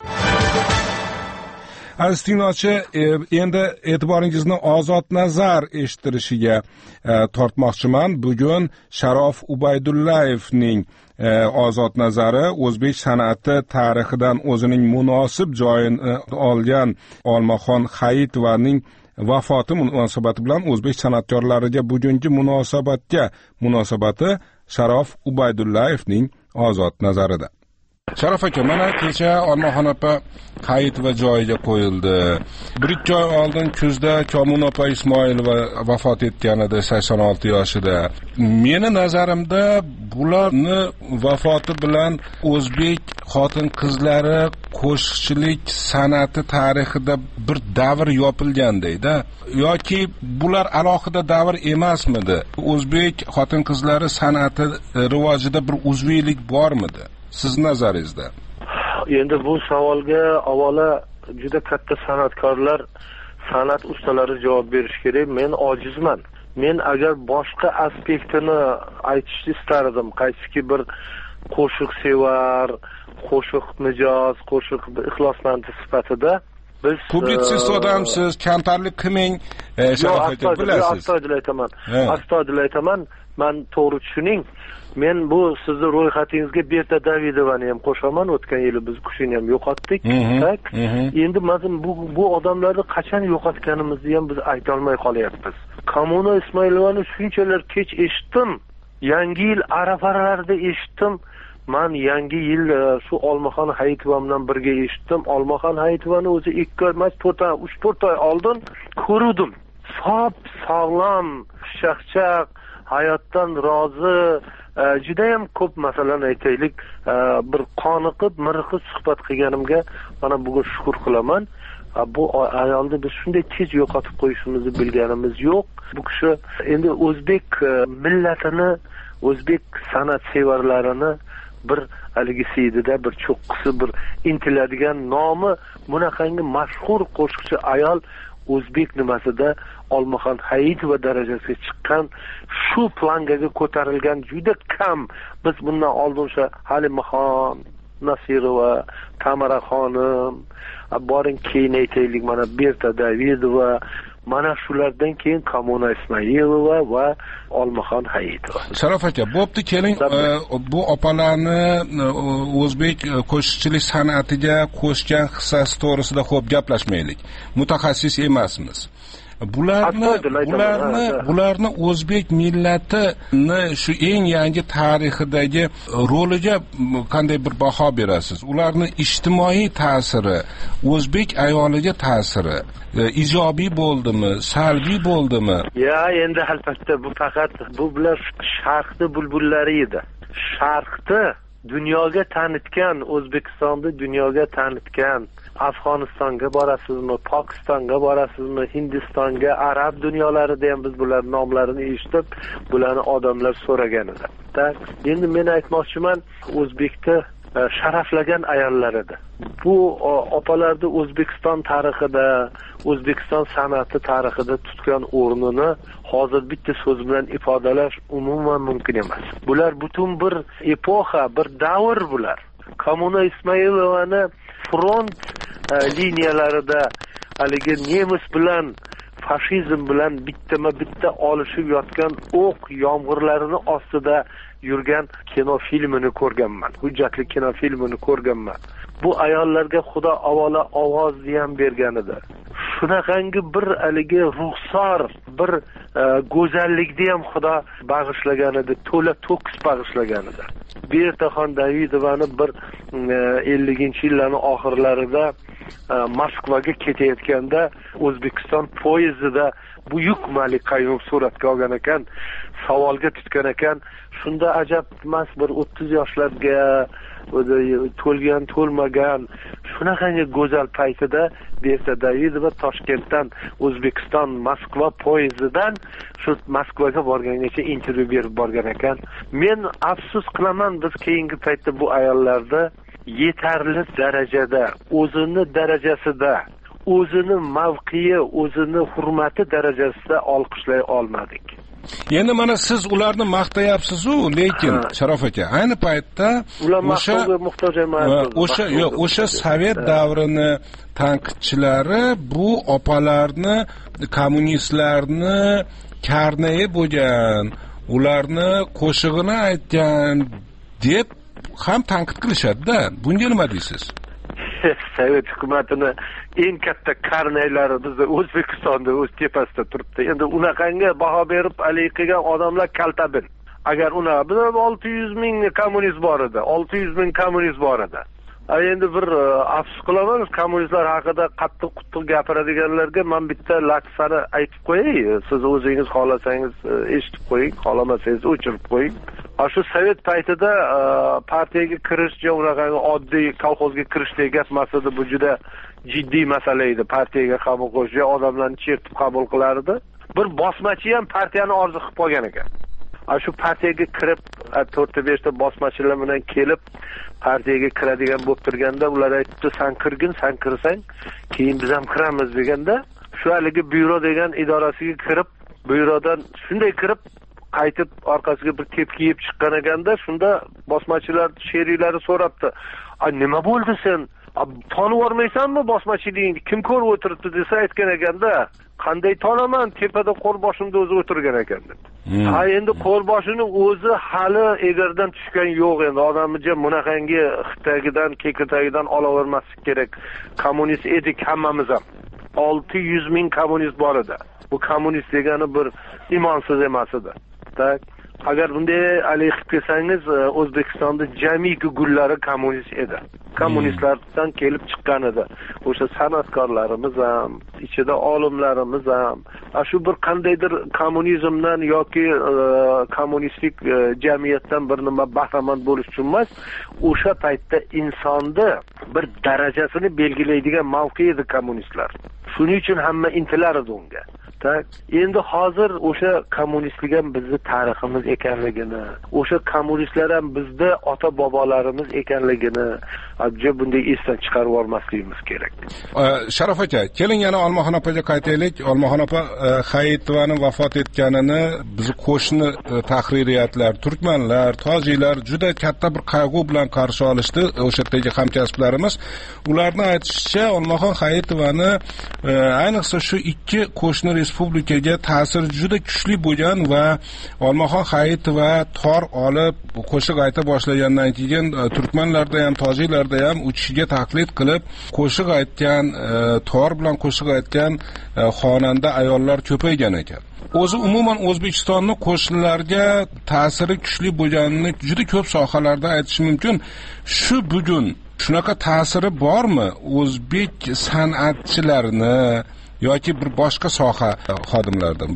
Aziz tinglovchi, endi e'tiboringizni Ozod nazar eshittirishiga tortmoqchiman. Bugun Sharof Ubaydullayevning Ozod nazari o'zbek san'ati tarixidan o'zining munosib joyini olgan Olmaxon Hayitovaning vafoti munosabati bilan o'zbek san'atkorlariga bugungi munosabatga munosabati Sharof Ubaydullayevning Ozod nazarida. Sharof aka, mana kecha Olmaxon opa Hayitova joyiga qo'yildi. Bir ikki oy oldin kuzda Komun opa Ismoilova vafot etgan edi sakson olti yoshida. Meni nazarimda bularni vafoti bilan o'zbek xotin-qizlari qo'shiqchilik san'ati tarixida bir davr yopilgandayda, yoki bular alohida davr emasmidi? O'zbek xotin-qizlari san'ati rivojida bir uzviylik bormidi siz nazaringizda? Endi bu savolga avvalo juda katta san'atkorlar, san'at ustalari javob berish kerak. Men ojizman. Men agar boshqa aspektini aytishni istardim, qaysiki bir qo'shiq sevar, qo'shiq mijoz, qo'shiq ixlosmand sifatida biz publitsist odamsiz, kamtarlik qilmang, Sharof aka, bilasiz. Astoydil aytaman. Astoydil aytaman. Men to'g'ri tushuning. Men bu sizni ro'yxatingizga Berta Davidovani ham qo'shaman. O'tgan yili biz qushini ham yo'qotdik. Tak? Endi mazmun bu bu odamlarni qachon yo'qotganimizni ham biz ayta olmay qolyapmiz. Komuna Ismoilovani shunchalar kech eshitdim. Yangi yil arafalarida eshitdim. Men yangi yil shu Olmaxon Hayitova bilan birga eshitdim. Olmaxon Hayitovani o'zi ikki oy emas, to'rt oy, uch to'rt oy oldin ko'rdim. Sop sog'lom, xushchaqchaq, hayotdan rozi, juda ham ko'p masalan aytaylik, bir qoniqib, miriqib suhbat qilganimga mana bugun shukr qilaman. Bu ayolni biz shunday tez yo'qotib qo'yishimizni bilganimiz yo'q. Bu kishi endi o'zbek millatini, o'zbek san'at sevarlarini bir haligi seydida bir cho'qqisi, bir intiladigan nomi bunaqangi mashhur qo'shiqchi ayol o'zbek nimasida Olmaxon Hayitova darajasiga chiqqan, shu plangaga ko'tarilgan juda kam. Biz bundan oldin o'sha Halimaxon, Nasirova, Tamara xonim, boring keyin aytaylik mana Berta Davidova, mana shulardan keyin Kamona Ismoilova va Olmaxon Hayitova. Sharof aka, bo'pti, keling bu opalarni o'zbek qo'shiqchilik san'atiga qo'shgan hissasi to'g'risida xo'p gaplashmaylik. Mutaxassis emasmiz. Bularni bularni bularni o'zbek millatini shu eng yangi tarixidagi roliga qanday bir baho berasiz? Ularni ijtimoiy ta'siri, o'zbek ayoliga ta'siri ijobiy bo'ldimi, salbiy bo'ldimi? Ya, endi albatta bu faqat bu bilan sharqni bulbullari edi. Sharqni dunyoga tanitgan, O'zbekistonni dunyoga tanitgan, Afg'onistonga borasizmi, Pokistonga borasizmi, Hindistonga, arab dunyolarida ham biz bular nomlarini eshitib, bularni odamlar so'ragan edi. Endi men aytmoqchiman, O'zbekni sharaflagan ayollar edi. Bu opalarni O'zbekiston tarixida, O'zbekiston san'ati tarixida tutgan o'rnini hozir bitta so'z bilan ifodalash umuman mumkin emas. Bular butun bir epoxa, bir davr bular. Kamona Ismoilovani front liniyalarida haligi nemis bilan, fashizm bilan bittama-bitta olishib yotgan o'q yomg'irlarini ostida yurgan kinofilmini ko'rganman. Hujjatli kinofilmini ko'rganman. Bu ayollarga Xudo avvalo ovozni ham bergan edi. Shunaqangi bir haligi ruxsor, bir go'zallikni ham Xudo bag'ishlagan edi, to'la to'kis bag'ishlagan edi. Bertaxon Davidovani bir ellinchi yillarning oxirlarida Moskvaga ketayotganda O'zbekiston poyezdida bu yuk malikaning suratga olgan ekan, savolga tutgan ekan. Shunda ajab emas, bir o'ttiz yoshlarga to'lgan, to'lmagan, shunaqangi go'zal paytida Berta Davidova Toshkentdan O'zbekiston Moskva poyezdidan shu Moskvaga borgangacha intervyu berib borgan ekan. Men afsus qilaman, biz keyingi paytda bu ayollarda yetarli darajada, o'zini darajasida, o'zini mavqei, o'zini hurmati darajasida olqishlay olmadik. Endi mana siz ularni maqtayapsiz-ku, lekin Sharof aka, ayni paytda o'sha muhtoj emas. O'sha yo'q, o'sha Sovet davrini tanqidchilari bu opalarni, kommunistlarni karnayi bo'lgan, ularni qo'shig'ini aytgan deb ham tanqid qilishadi-da. Bunga nima deysiz? Sovet hukumatini eng katta karnaylari bizda O'zbekistonda o'z tepasida turibdi. Endi unaqangi baho berib haligi qilgan odamlar kaltabin. Agar unaqa bizda olti yuz ming kommunist bor edi, olti yuz ming kommunist bor edi. Endi bir afsus qilaman, kommunistlar haqida qattiq-quttiq gapiradiganlarga men bitta laksani aytib qo'yay. Siz o'zingiz xohlasangiz eshitib qo'ying, xohlamasangiz o'chirib qo'ying. Shu Sovet paytida partiyaga kirish, unaqangi oddiy kolxozga kirishdek gap emas edi, bu juda jiddiy masala edi. Partiyaga qabul qilish, odamlarni chertib qabul qilardi. Bir bosmachi ham partiyani orzu qilib qolgan ekan. Shu partiyaga kirib, to'rtta beshta bosmachilar bilan kelib partiyaga kiradigan bo'lib turganda ular aytdi, "Sen kirgin, sen kirsang, keyin biz ham kiramiz" deganda, shu haligi byuro degan idorasiga kirib, byurodan shunday kirib qaytib orqasiga bir tepki yeb chiqqan ekanda, shunda bosmachilar sheriklari so'rabdi, "A nima bo'ldi sen? Tanib olmaysanmi bosmachiligingni? Kim ko'rib o'tiribdi?" desa aytgan ekanda, "Qanday tonaman? Tepada qo'rboshimda o'zi o'tirgan ekan" dedi. Ha, endi qo'rboshining o'zi hali egardan tushgan yo'q, endi odamga bunaqangi xitagidan, kekirtagidan olavermaslik kerak. Kommunist edik hammamiz ham. olti yuz ming kommunist bor edi. Bu kommunist degani bir imonsiz emas edi. Tak. Agar bunday alik qilib kelsangiz, O'zbekistonda jamiki gullari kommunist edi. Kommunistlardan kelib chiqqan edi. O'sha san'atkorlarimiz ham, ichida olimlarimiz ham, shu bir qandaydir kommunizmdan yoki kommunistik jamiyatdan bir nima bahramand bo'lish uchun emas, o'sha paytda insonni bir darajasini belgilaydigan mavqe edi kommunistlar. Shuning uchun hamma intilar edi unga. tak. Endi hozir o'sha kommunistlik ham bizning tariximiz ekanligini, o'sha kommunistlar ham bizda ota bobolarimiz ekanligini ajab bunday esdan chiqarib olmasligimiz kerak. Sharof aka, keling yana Olmaxon opaga qaytaylik. Olmaxon opa Hayitovaning vafot etganini biz qo'shni tahririyatlar, turkmanlar, tojiklar juda katta bir qayg'u bilan qarshi olishdi. O'sha yerdagi hamkasblarimiz ularning aytishicha Olmaxon Hayitovani ayniqsa shu ikki qo'shni respublikaga ta'siri juda kuchli bo'lgan va Olmaxon Hayitova tor olib qo'shiq ayta boshlagandan keyin turkmanlarda ham tojiklarda ham u kishiga taqlid qilib qo'shiq aytgan, tor bilan qo'shiq aytgan xonanda ayollar ko'paygan ekan. O'zi umuman O'zbekistonning qo'shinlarga ta'siri kuchli bo'lganini juda ko'p sohalarda aytish mumkin. Shu bugun shunaqa ta'siri bormi o'zbek san'atchilarini yoki bir boshqa soha xodimlaridan?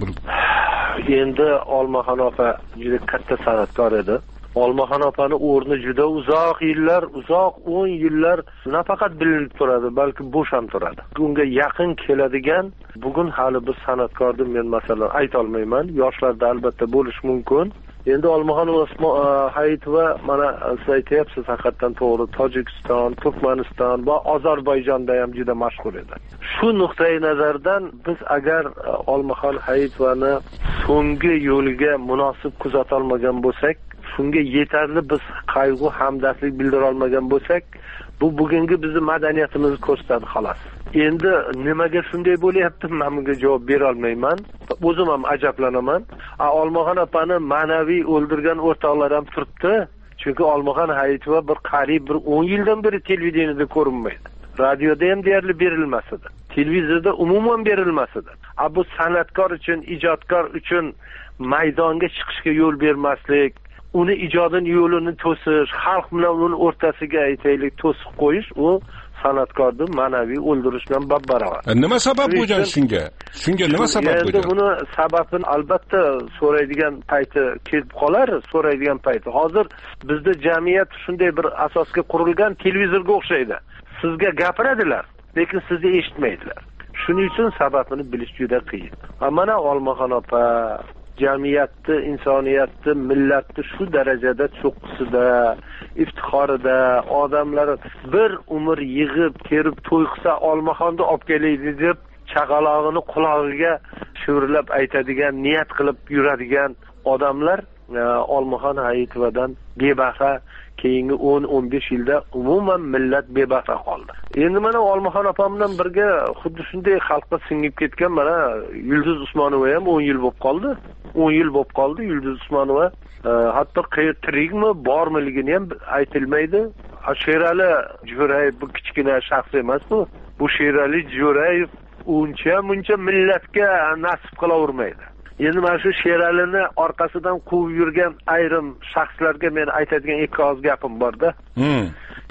Endi Olmaxon opa juda katta san'atkor edi. Olmaxon opani o'rni juda uzoq yillar, uzoq o'n yillar nafaqat bilinib turadi, balki bo'sh ham turadi. Unga yaqin keladigan bugun hali bir san'atkorni men masalan ayta olmayman. Yoshlarda albatta bo'lish mumkin. Endi Olmaxon Hayitova mana siz aytyapsiz, haqiqatan to'g'ri, Tojikiston, Turkmaniston va Ozarbayjonda ham juda mashhur edi. Shu nuqtai nazardan biz agar Olmaxon Hayitovani so'nggi yo'liga munosib kuzata olmagan bo'lsak, shunga yetarli biz qayg'u, hamdardlik bildira olmagan bo'lsak, bu bugungi bizning madaniyatimizni ko'rsatadi xolos. Endi nimaga shunday bo'lyapti, men bunga javob bera olmayman. O'zim ham ajablanaman. A Olmaxon opani ma'naviy o'ldirgan o'rtoqlar ham turibdi. Chunki Olmaxon Hayitova bir qariyb bir o'n yildan beri televideniyada ko'rinmaydi. Radioda ham deyarli berilmas edi. Televizorda umuman berilmas edi. A bu san'atkor uchun, ijodkor uchun maydonga chiqishga yo'l bermaslik, uni ijodini yo'lini to'sish, xalq bilan uni o'rtasiga aytaylik to'sib qo'yish, u san'atkorni ma'naviy o'ldirish bilan bab-barobar. Nima sabab bo'lgan shunga? Shunga nima sabab bo'lgan? Endi buni sababini albatta so'raydigan payti kelib qolar, so'raydigan payti. Hozir bizda jamiyat shunday bir asosga qurilgan, televizorga o'xshaydi. Sizga gapiradilar, lekin sizni eshitmaydilar. Shuning uchun sababini bilish juda qiyin. Mana Olmaxon opa jamiyatni, insoniyatni, millatni shu darajada cho'qqisida, iftixorida odamlar bir umr yig'ib, terib, to'y qilsa Olmaxonni olib kelaydi deb chaqalog'ini qulog'iga sho'rlab aytadigan, niyat qilib yuradigan odamlar Olmaxon Hayitovadan bebahra keyingi o'n o'n besh yilda umuman millat bebahra qoldi. Endi mana Olmaxon opam bilan birga xuddi shunday xalqqa singib ketgan mana Yulduz Usmonova ham o'n yil bo'lib qoldi. o'n yil bo'lib qoldi Yulduz Usmonova. Hatto tirikmi, bormiligini ham aytilmaydi. Sherali Jo'rayev bu kichkina shaxs emas bu. Bu Sherali Jo'rayev uncha muncha millatga nasib qilavermaydi. Endi mana shu Sheralini orqasidan quvib yurgan ayrim shaxslarga men aytadigan ikki oz gapim bor-da. Hmm.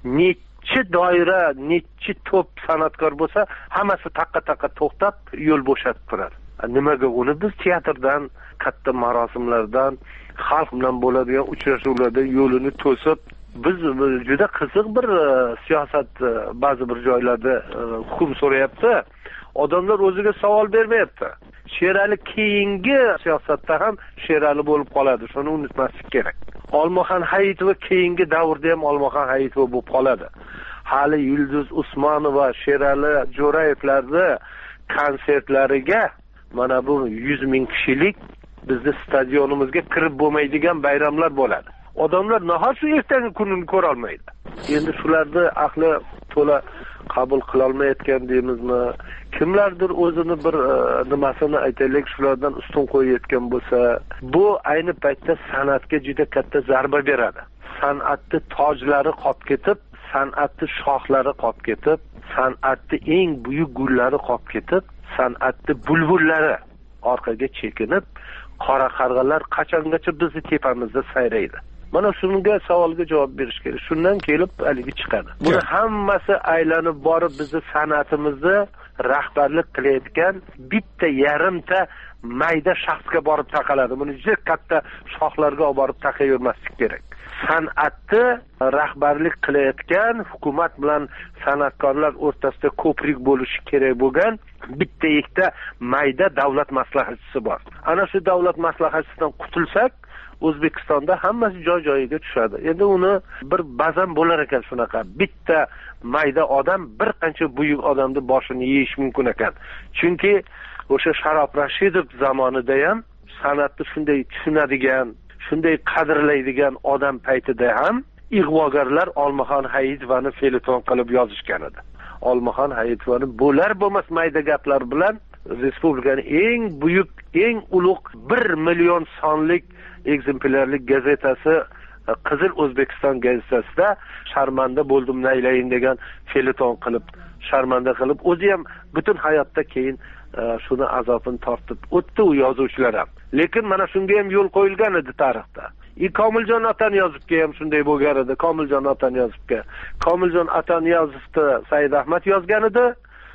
Nechi doira, nechi to'p san'atkor bo'lsa, hammasi taqqa-taqqa to'xtab, yo'l bo'shatib turadi. Nimaga uni biz teatrdan, katta marosimlardan, xalq bilan bo'ladigan uchrashuvlarda yo'lini to'sib, biz juda qiziq bir siyosat ba'zi bir joylarda hukm so'rayapti. Odamlar o'ziga savol bermayapti. Sherali keyingi siyosatda ham Sherali bo'lib qoladi. Shuni unutmaslik kerak. Olmaxon Hayitova keyingi davrda ham Olmaxon Hayitova bo'lib qoladi. Hali Yulduz Usmonova, Sherali Jo'rayevlarni konsertlariga mana bu yuz ming kishilik bizning stadionimizga kirib bo'lmaydigan bayramlar bo'ladi. Odamlar nahot shu ertangi kunini ko'ra olmaydi. Endi shularni aqli to'la qabul qila olmayotgan deymizmi? Kimlardir o'zini bir nimasini aytaylik shulardan ustun qo'yayotgan bo'lsa, bu ayni paytda san'atga juda katta zarba beradi. San'atni tojlari qolib ketib, san'atni shohlari qolib ketib, san'atni eng buyuk gullari qolib ketib, san'atni bulbullari orqaga chekinib, qora qarg'alar qachongacha bizni tepamizda sayraydi. Mana shunga savolga javob berish kerak. Shundan kelib haligi chiqadi. Buni hammasi aylanib borib bizni san'atimizni rahbarlik qilayotgan bitta yarimta mayda shaxsga borib taqaladi. Buni juda katta shohlarga olib borib taqavermaslik kerak. san'atni rahbarlik qilayotgan hukumat bilan san'atkorlar o'rtasida ko'prik bo'lishi kerak bo'lgan bitta ikkita mayda davlat maslahatchisi bor. Ana shu davlat maslahatchisidan qutulsak, O'zbekistonda hammasi joy-joyiga tushadi. Endi uni bir ba'zan bo'lar ekan shunaqa. Bitta mayda odam bir qancha buyuk odamni boshini yeyish mumkin ekan. Chunki o'sha Sharof Rashidov zamonida ham san'atni shunday tushunadigan, shunday qadrlaydigan odam paytida ham ig'vogarlar Olmaxon Hayitovani feliton qilib yozishgan edi. Olmaxon Hayitovani bo'lar bo'lmas mayda gaplar bilan respublikaning eng buyuk, eng ulug' bir million sonlik ekzemplyarlik gazetasi Qizil O'zbekiston gazetasida sharmanda bo'ldim naylayin degan feliton qilib, sharmanda qilib, o'zi ham butun hayotda keyin shuni azobini tortib o'tdi u yozuvchilar ham. Lekin mana shunga ham yo'l qo'yilgan edi tarixda. I Komiljon Ataniyozovga ham shunday bo'lgan edi. Komiljon Ataniyozovga. Komiljon Ataniyozovni Said Ahmad yozgan edi.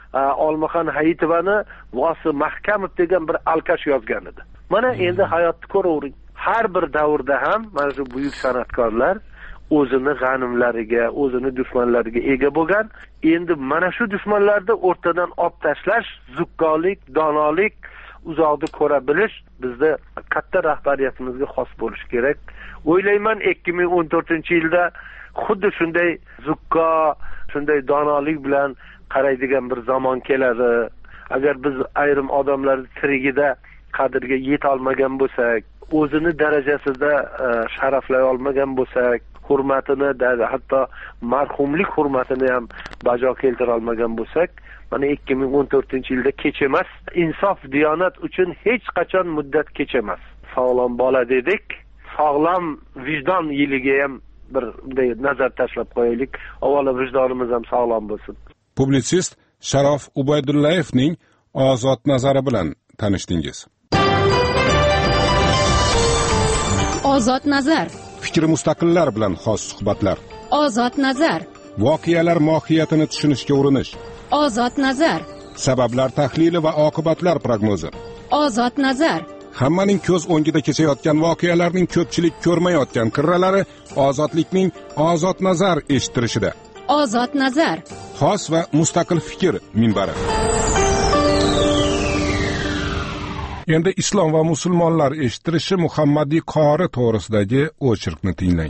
Olmaxon Hayitovani Vosi Mahkamov degan bir alkash yozgan edi. Mana endi hayotni ko'ravering. Har bir davrda ham mana shu buyuk san'atkorlar o'zini g'animlariga, o'zini dushmanlariga ega bo'lgan. Endi mana shu dushmanlarni o'rtadan olib tashlash, zukkolik, donolik, uzoqni ko'ra bilish bizda katta rahbariyatimizga xos bo'lishi kerak. O'ylayman ikki ming o'n to'rtinchi yilda xuddi shunday zukko, shunday donolik bilan qaraydigan bir zamon keladi. Agar biz ayrim odamlar tirigida qadrga yeta olmagan bo'lsak, o'zini darajasida sharaflay olmagan bo'lsak, hurmatini, hatto marhumlik hurmatini ham bajo keltira olmagan bo'lsak, mana ikki ming o'n to'rtinchi yilda kech emas. Insof, diyonat uchun hech qachon muddat kech emas. Sog'lom bola dedik, sog'lom vijdon yiliga ham bir bunday nazar tashlab qo'yaylik. Avvalo vijdonimiz ham sog'lom bo'lsin. Publitsist Sharof Ubaydullayevning ozod nazari bilan tanishdingiz. Ozod nazar. Fikri mustaqillar bilan xos suhbatlar. Ozod nazar. Voqealar mohiyatini tushunishga urinish. Ozod nazar. Sabablar tahlili va oqibatlar prognozi. Ozod nazar. Hammaning ko'z o'ngida kechayotgan voqealarning ko'pchilik ko'rmayotgan qirralari ozodlikning ozod nazar eshittirishida. Ozod nazar. Xos va mustaqil fikr minbari. Endi islom va musulmonlar eshittirishi Muhammadiy qori to'g'risidagi o'chirkni tinglang.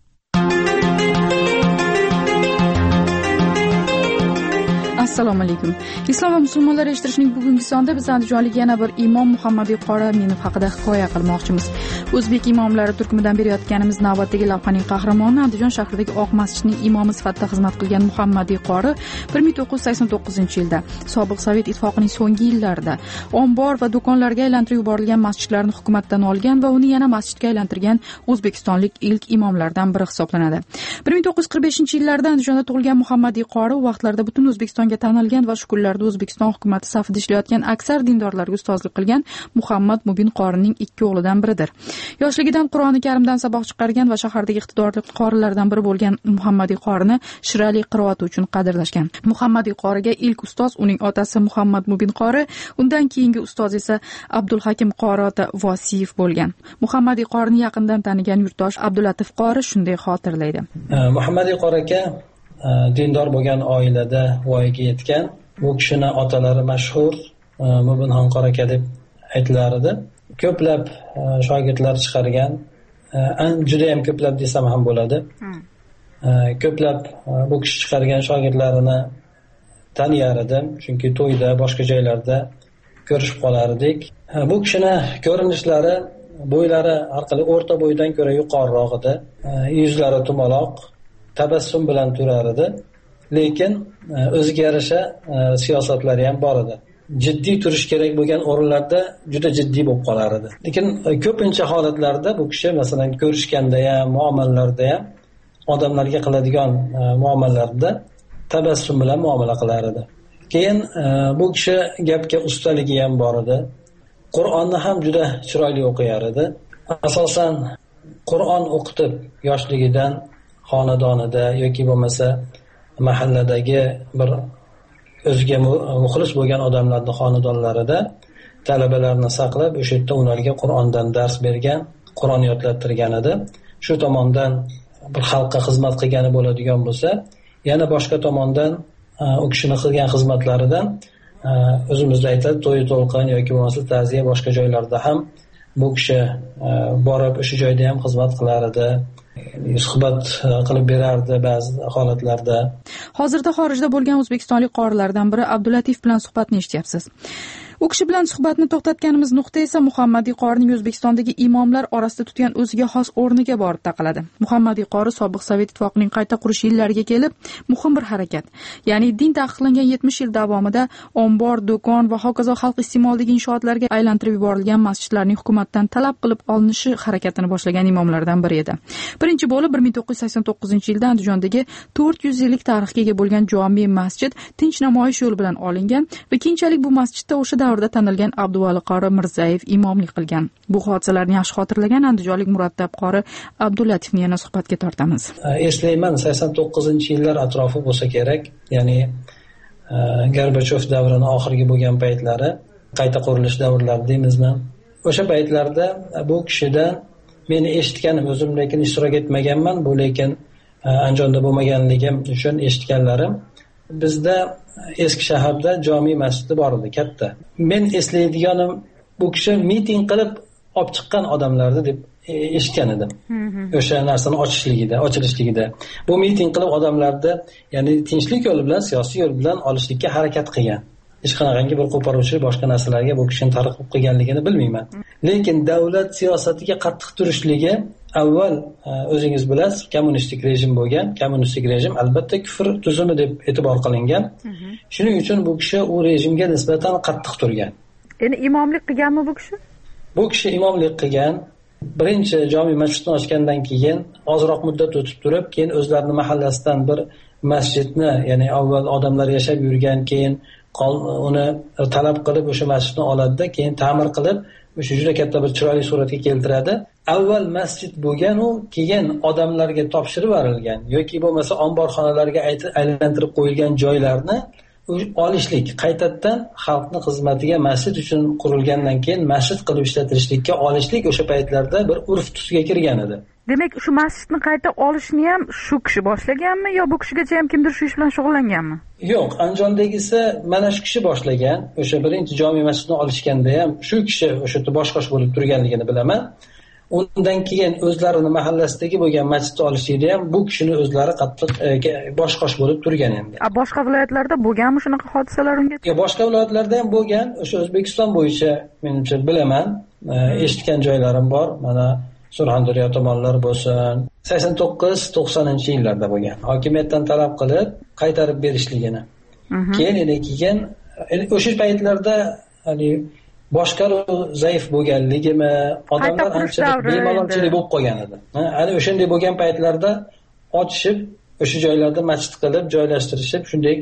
Assalomu alaykum. Islom va musulmonlar eshittirishning bugungi sonida biz andijonlik yana bir imom Muhammadiy qori Aminov haqida hikoya qilmoqchimiz. O'zbek imomlari turkumidan berayotganimiz navbatdagi lavhaning qahramoni Andijon shahridagi Oq masjidning imomi sifatida xizmat qilgan Muhammadiy qori bir ming to'qqiz yuz sakson to'qqizinchi yilda sobiq Sovet ittifoqining so'nggi yillarida ombor va do'konlarga aylantirib yuborilgan masjidlarni hukumatdan olgan va uni yana masjidga aylantirgan o'zbekistonlik ilk imomlardan biri hisoblanadi. bir ming to'qqiz yuz qirq beshinchi yillarda Andijonda tug'ilgan Muhammadiy qori u vaqtlarda butun O'zbekistonga tanilgan va shu kunlarda O'zbekiston hukumatı safida ishlayotgan aksar dindorlarga ustozlik qilgan Muhammad Mubin qorining ikki o'g'lidan biridir. Yoshligidan Qur'oni Karimdan saboq chiqargan va shahardagi iqtidorli qorilardan biri bo'lgan Muhammadiy qorini shirali qirovati uchun qadrlashgan. Muhammadiy qoriga ilk ustoz uning otasi Muhammad Mubin qori, undan keyingi ustoz esa Abdulhakim qori ota Vosiyev bo'lgan. Muhammadiy qorini yaqindan tanigan yurtdosh Abdulatif qori shunday xotirlaydi. Muhammadiy qori aka dindor bo'lgan oilada voyaga yetgan. Bu kishini otalari mashhur Mubinxon qori aka deb aytilar edi. Ko'plab shogirdlar chiqargan, juda ham ko'plab desam ham bo'ladi. Ko'plab bu kishi chiqargan shogirdlarini taniyar edim, chunki to'yda, boshqa joylarda ko'rishib qolar edik. Bu kishini ko'rinishlari, bo'ylari orqali o'rta bo'ydan ko'ra yuqoriroq edi. Yuzlari tumaloq, tabassum bilan turar edi, lekin o'ziga yarasha siyosatlari ham bor edi. Jiddiy turish kerak bo'lgan o'rinlarda juda jiddiy bo'lib qolar edi. Lekin ko'pincha holatlarda bu kishi masalan ko'rishganda ham, muomalalarda ham odamlarga qiladigan muomalalarda tabassum bilan muomala qilar edi. Keyin bu kishi gapga ustaligi ham bor edi. Qur'onni ham juda chiroyli o'qiyar edi. Asosan Qur'on o'qitib yoshligidan xonadonida yoki bo'lmasa mahalladagi bir o'ziga muxlis bo'lgan odamlarning xonadonlarida talabalarni saqlab, o'sha yerda ularga Qur'ondan dars bergan, Qur'on yodlattirgan edi. shu tomondan bir xalqqa xizmat qilgani bo'ladigan bo'lsa, yana boshqa tomondan u kishini qilgan xizmatlaridan o'zimizda aytadi to'y to'lqin yoki bo'lmasa ta'ziya boshqa joylarda ham bu kishi borib o'sha joyda ham xizmat qilar edi, suhbat qilib berardi ba'zi holatlarda. Hozirda xorijda bo'lgan o'zbekistonlik qorilardan biri Abdulatif bilan suhbatni eshityapsiz. U kishi bilan suhbatni to'xtatganimiz nuqta esa Muhammadiy qorining O'zbekistondagi imomlar orasida tutgan o'ziga xos o'rniga borib taqaladi. Muhammadiy qori sobiq Sovet ittifoqining qayta qurish yillariga kelib muhim bir harakat, ya'ni din taqiqlangan yetmish yil davomida ombor, do'kon va hokazo xalq iste'molidagi inshootlarga aylantirib yuborilgan masjidlarning hukumatdan talab qilib olinishi harakatini boshlagan imomlardan biri edi. Birinchi bo'lib bir ming to'qqiz yuz sakson to'qqizinchi yilda Andijondagi to'rt yuz yillik tarixga ega bo'lgan jome masjid tinch namoyish yo'li bilan olingan va keyinchalik bu masjidda o'sha davrda tanilgan Abduvali qori Mirzayev imomlik qilgan. Bu hodisalarni yaxshi xotirlagan andijonlik murattab qori Abdulatifni yana suhbatga tortamiz. Eslayman, sakson to'qqizinchi yillar atrofi bo'lsa kerak, ya'ni Gorbachov davrini oxirgi bo'lgan paytlari, qayta qurilish davrlari deymizmi? O'sha paytlarda bu kishidan meni eshitganim, o'zim lekin ishtirok etmaganman, bu lekin Andijonda bo'lmaganligim uchun eshitganlarim. Bizda eski shaharda jome masjidi bor edi, katta. Men eslaydiganim bu kishi miting qilib olib chiqqan odamlarni deb eshitgan edim. O'sha narsani ochishligida, ochilishligida. Bu miting qilib odamlarni, ya'ni tinchlik yo'li bilan, siyosiy yo'l bilan olishlikka harakat qilgan. Hech qanaqangi bir qo'poruvchi boshqa narsalarga bu kishini targ'ib qilganligini bilmayman. Lekin davlat siyosatiga qattiq turishligi avval o'zingiz bilasiz, kommunistik rejim bo'lgan. Kommunistik rejim albatta kufr tuzumi deb e'tibor qilingan. Shuning uchun bu kishi u rejimga nisbatan qattiq turgan. Endi imomlik qilganmi bu kishi? Bu kishi imomlik qilgan. Birinchi jome masjidni ochgandan keyin ozroq muddat o'tib turib, keyin o'zlarining mahallasidan bir masjidni, ya'ni avval odamlar yashab yurgan, keyin uni talab qilib o'sha masjidni oladi-da, keyin ta'mir qilib o'sha juda katta bir chiroyli suratga keltiradi. Avval masjid bo'lgan, u keyin odamlarga topshirib berilgan yoki bo'lmasa omborxonalarga aylantirib qo'yilgan joylarni olishlik, qaytadan xalqni xizmatiga masjid uchun qurilgandan keyin masjid qilib ishlatilishlikka olishlik o'sha paytlarda bir urf tusiga kirgan edi. Demak, shu masjidni qayta olishni ham shu kishi boshlaganmi yo bu kishigacha ham kimdir shu ish bilan shug'ullanganmi? Yo'q, Andijondagisi mana shu kishi boshlagan. O'sha birinchi jome masjidni olishganda ham shu kishi o'sha yerda bosh-qosh bo'lib turganligini bilaman. Undan keyin o'zlarini mahallasidagi bo'lgan masjidni olishda ham bu kishini o'zlari qattiq bosh-qosh bo'lib turgan endi. A boshqa viloyatlarda bo'lganmi shunaqa hodisalar unga? Yo'q, boshqa viloyatlarda ham bo'lgan. O'sha O'zbekiston bo'yicha menimcha bilaman, eshitgan joylarim bor. Mana Surxondaryo tomonlar bo'lsin, sakson to'qqiz to'qsoninchi yillarda bo'lgan. Hokimiyatdan talab qilib qaytarib berishligini. Keyin edi keyin o'sha paytlarda hani boshqaruv zaif bo'lganligimi, odamlar ancha bemalolchilik bo'lib qolgan edi. Ana o'shanday bo'lgan paytlarda ochishib, o'sha joylarda masjid qilib, joylashtirishib, shunday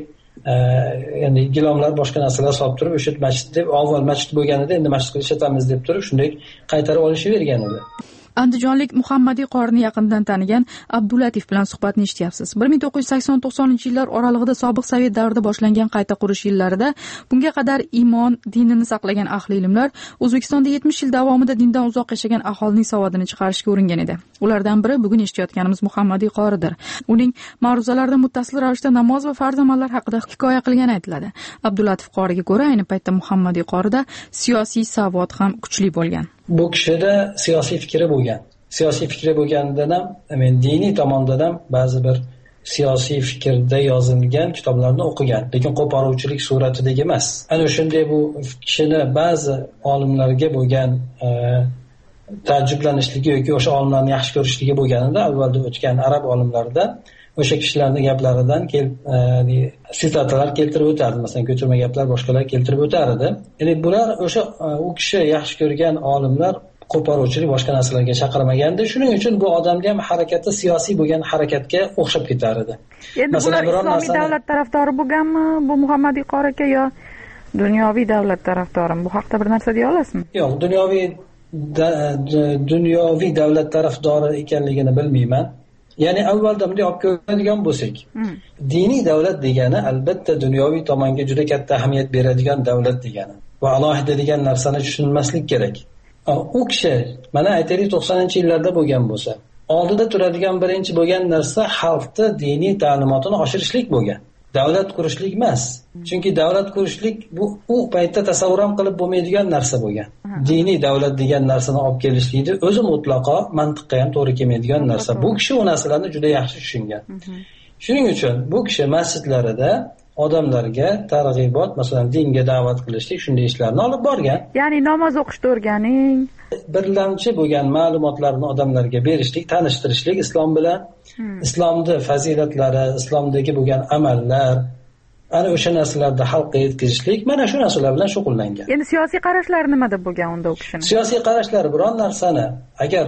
ya'ni gilomlar boshqa narsalar solib turib, o'sha masjid deb avval masjid bo'lganida endi masjid qilib ishlatamiz deb turib, shunday qaytarib olishavergan edi. Andijonlik Muhammadiy qorini yaqindan tanigan Abdulatif bilan suhbatni eshityapsiz. bir ming to'qqiz yuz sakson to'qsoninchi yillar oralig'ida sobiq Sovet davrida boshlangan qayta qurish yillarida bunga qadar iymon, dinini saqlagan ahli ilmlar O'zbekistonda yetmish yil davomida dindan uzoq yashagan aholining savodini chiqarishga uringan edi. Ulardan biri bugun eshitayotganimiz Muhammadiy qoridir. Uning ma'ruzalarida muttasil ravishda namoz va farz amallar haqida hikoya qilgani aytiladi. Abdulatif qoriga ko'ra, ayni paytda Muhammadiy qorida siyosiy savod ham kuchli bo'lgan. Bu kishida siyosiy fikri bo'lgan. Siyosiy fikri bo'lganidan ham, men diniy tomondan ham ba'zi bir siyosiy fikrda yozilgan kitoblarni o'qigan, lekin qo'poruvchilik suratidagi emas. Ana shunday bu kishini ba'zi olimlarga bo'lgan e, ta'jublanishligi yoki o'sha olimlarni yaxshi ko'rishligi bo'lganida avvalda o'tgan arab olimlarida o'sha kishilarning gaplaridan kelib e, sitatalar keltirib o'tardi. Masalan, ko'chirma gaplar boshqalar keltirib o'tardi. Ya'ni bular o'sha u kishi yaxshi ko'rgan olimlar qo'poruvchilik boshqa narsalarga chaqirmagandi. Shuning uchun bu odamga ham harakati siyosiy bo'lgan harakatga o'xshab ketar edi. Endi bular islomiy narsani... davlat tarafdori bo'lganmi bu Muhammadiy qori aka yo dunyoviy davlat tarafdorimi? Bu haqida bir narsa deya olasizmi? Yo'q, dunyoviy da, dunyoviy davlat tarafdori ekanligini bilmayman. Ya'ni avvalda bunday olib ko'radigan bo'lsak, hmm. diniy davlat degani albatta dunyoviy tomonga juda katta ahamiyat beradigan davlat degani va alohida degan narsani tushunmaslik kerak. U kishi mana aytaylik to'qsoninchi yillarda bo'lgan bo'lsa, oldida turadigan birinchi bo'lgan narsa xalqni diniy ta'limotini oshirishlik bo'lgan. Davlat qurishlik emas. Chunki davlat qurishlik bu u paytda tasavvur ham qilib bo'lmaydigan narsa bo'lgan. Diniy davlat degan narsani olib kelishlikni o'zi mutlaqo mantiqqa ham to'g'ri kelmaydigan narsa. Bu kishi u narsalarni juda yaxshi tushungan. Shuning uchun bu kishi masjidlarida odamlarga targ'ibot, masalan, dinga da'vat qilishlik shunday ishlarni olib borgan. Ya'ni namoz o'qishni o'rganing, birlamchi bo'lgan ma'lumotlarni odamlarga berishlik, tanishtirishlik islom bilan, hmm. islomning fazilatlari, islomdagi bo'lgan amallar, ana o'sha narsalarni xalqqa yetkazishlik, mana shu narsalar bilan shug'ullangan. Endi siyosiy qarashlari nimada bo'lgan unda u kishining? Siyosiy qarashlari biron narsani agar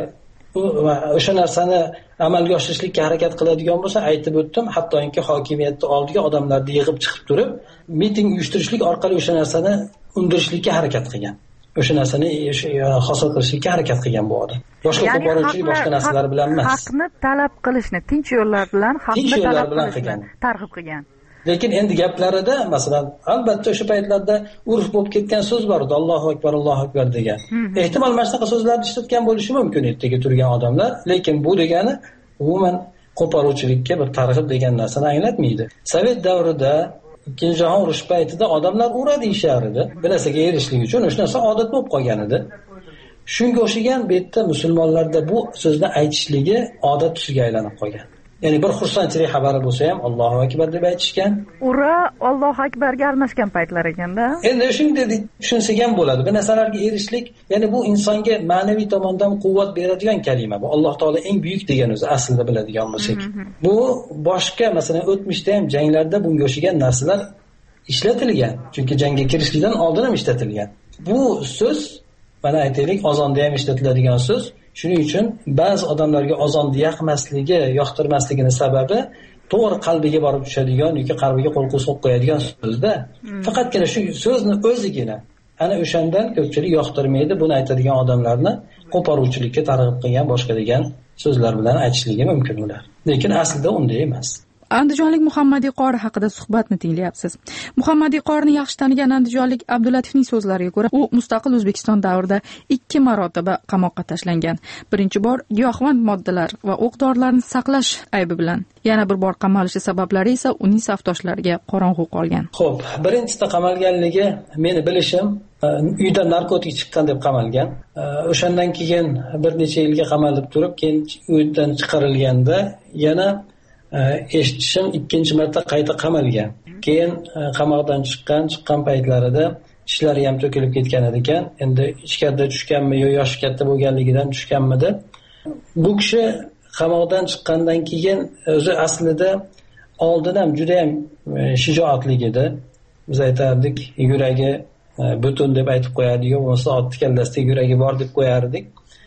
o'sha narsani amalga oshirishlikka harakat qiladigan bo'lsa, aytib o'tdim, hattoki hokimiyatni oldiga odamlarni yig'ib chiqib turib, miting uyushtirishlik orqali o'sha narsani undirishlikka harakat qilgan. O'sha narsani hosil qilishlikka harakat qilgan bu odam. Boshqa qo'poruvchilik boshqa narsalar bilan emas. Haqni talab qilishni tinch yo'llar bilan, haqni talab qilishni targ'ib qilgan. Lekin endi gaplarida, masalan, albatta o'sha paytlarda urf bo'lib ketgan so'z bor edi, Allohu akbar, Allohu akbar degan. Ehtimol mana shunaqa so'zlarni ishlatgan bo'lishi mumkin ertaga turgan odamlar, lekin bu degani umuman qo'poruvchilikka bir targ'ib degan narsani anglatmaydi. Sovet davrida Ikkinchi jahon urushi paytida odamlar uradi ishar edi. Bir narsaga erishishlik uchun o'sha narsa odat bo'lib qolgan edi. Shunga o'xshagan bu yerda musulmonlarda bu so'zni aytishligi odat tusiga aylanib qolgan. Ya'ni bir xursandchilik xabari bo'lsa ham Allohu akbar deb aytishgan. Ura Allohu akbarga aralashgan paytlar ekanda. Endi shunday tushunsak ham bo'ladi. Bu narsalarga erishishlik, ya'ni bu insonga ma'naviy tomondan quvvat beradigan kalima. Bu Alloh taolo eng buyuk degan o'zi aslida biladigan bo'lsak. Bu boshqa, masalan, o'tmishda ham janglarda bunga o'xshagan narsalar ishlatilgan. Chunki jangga kirishlikdan oldin ham ishlatilgan. Bu so'z, mana aytaylik, azonda ham ishlatiladigan so'z. Shuning uchun ba'zi odamlarga azonni yoqmasligi, yoqtirmasligini sababi to'g'ri qalbiga borib tushadigan yoki qalbiga qo'l qo'yib qo'yadigan so'zda. Faqatgina shu so'zni o'zigina ana o'shandan ko'pchilik yoqtirmaydi. Buni aytadigan odamlarni qo'poruvchilikka targ'ib qilgan boshqa degan so'zlar bilan aytishligi mumkin ular. Lekin aslida unday emas. Andijonlik Muhammadiy qori haqida suhbatni tinglayapsiz. Muhammadiy qorini yaxshi tanigan andijonlik Abdulatifning so'zlariga ko'ra, u mustaqil O'zbekiston davrida ikki marotaba qamoqqa tashlangan. Birinchi bor giyohvand moddalar va o'q-dorilarni saqlash aybi bilan, yana bir bor qamalishi sabablari esa uning safdoshlariga qorong'u qolgan. Xo'p, birinchisi qamalganligi meni bilishim uydan narkotik chiqqan deb qamalgan. O'shandan keyin bir necha yilga qamalib turib, keyin uydan chiqarilganda yana eshitishim ikkinchi marta qayta qamalgan. Keyin qamoqdan chiqqan, chiqqan paytlarida tishlari ham to'kilib ketgan ekan. Endi ichkarida tushganmi yo yoshi katta bo'lganligidan tushganmidi? Bu kishi qamoqdan chiqqandan keyin o'zi aslida oldin ham juda ham shijoatli edi. Biz aytardik, yuragi butun deb aytib qo'yardik, bo'lmasa otni kallasida yuragi bor deb qo'yardik.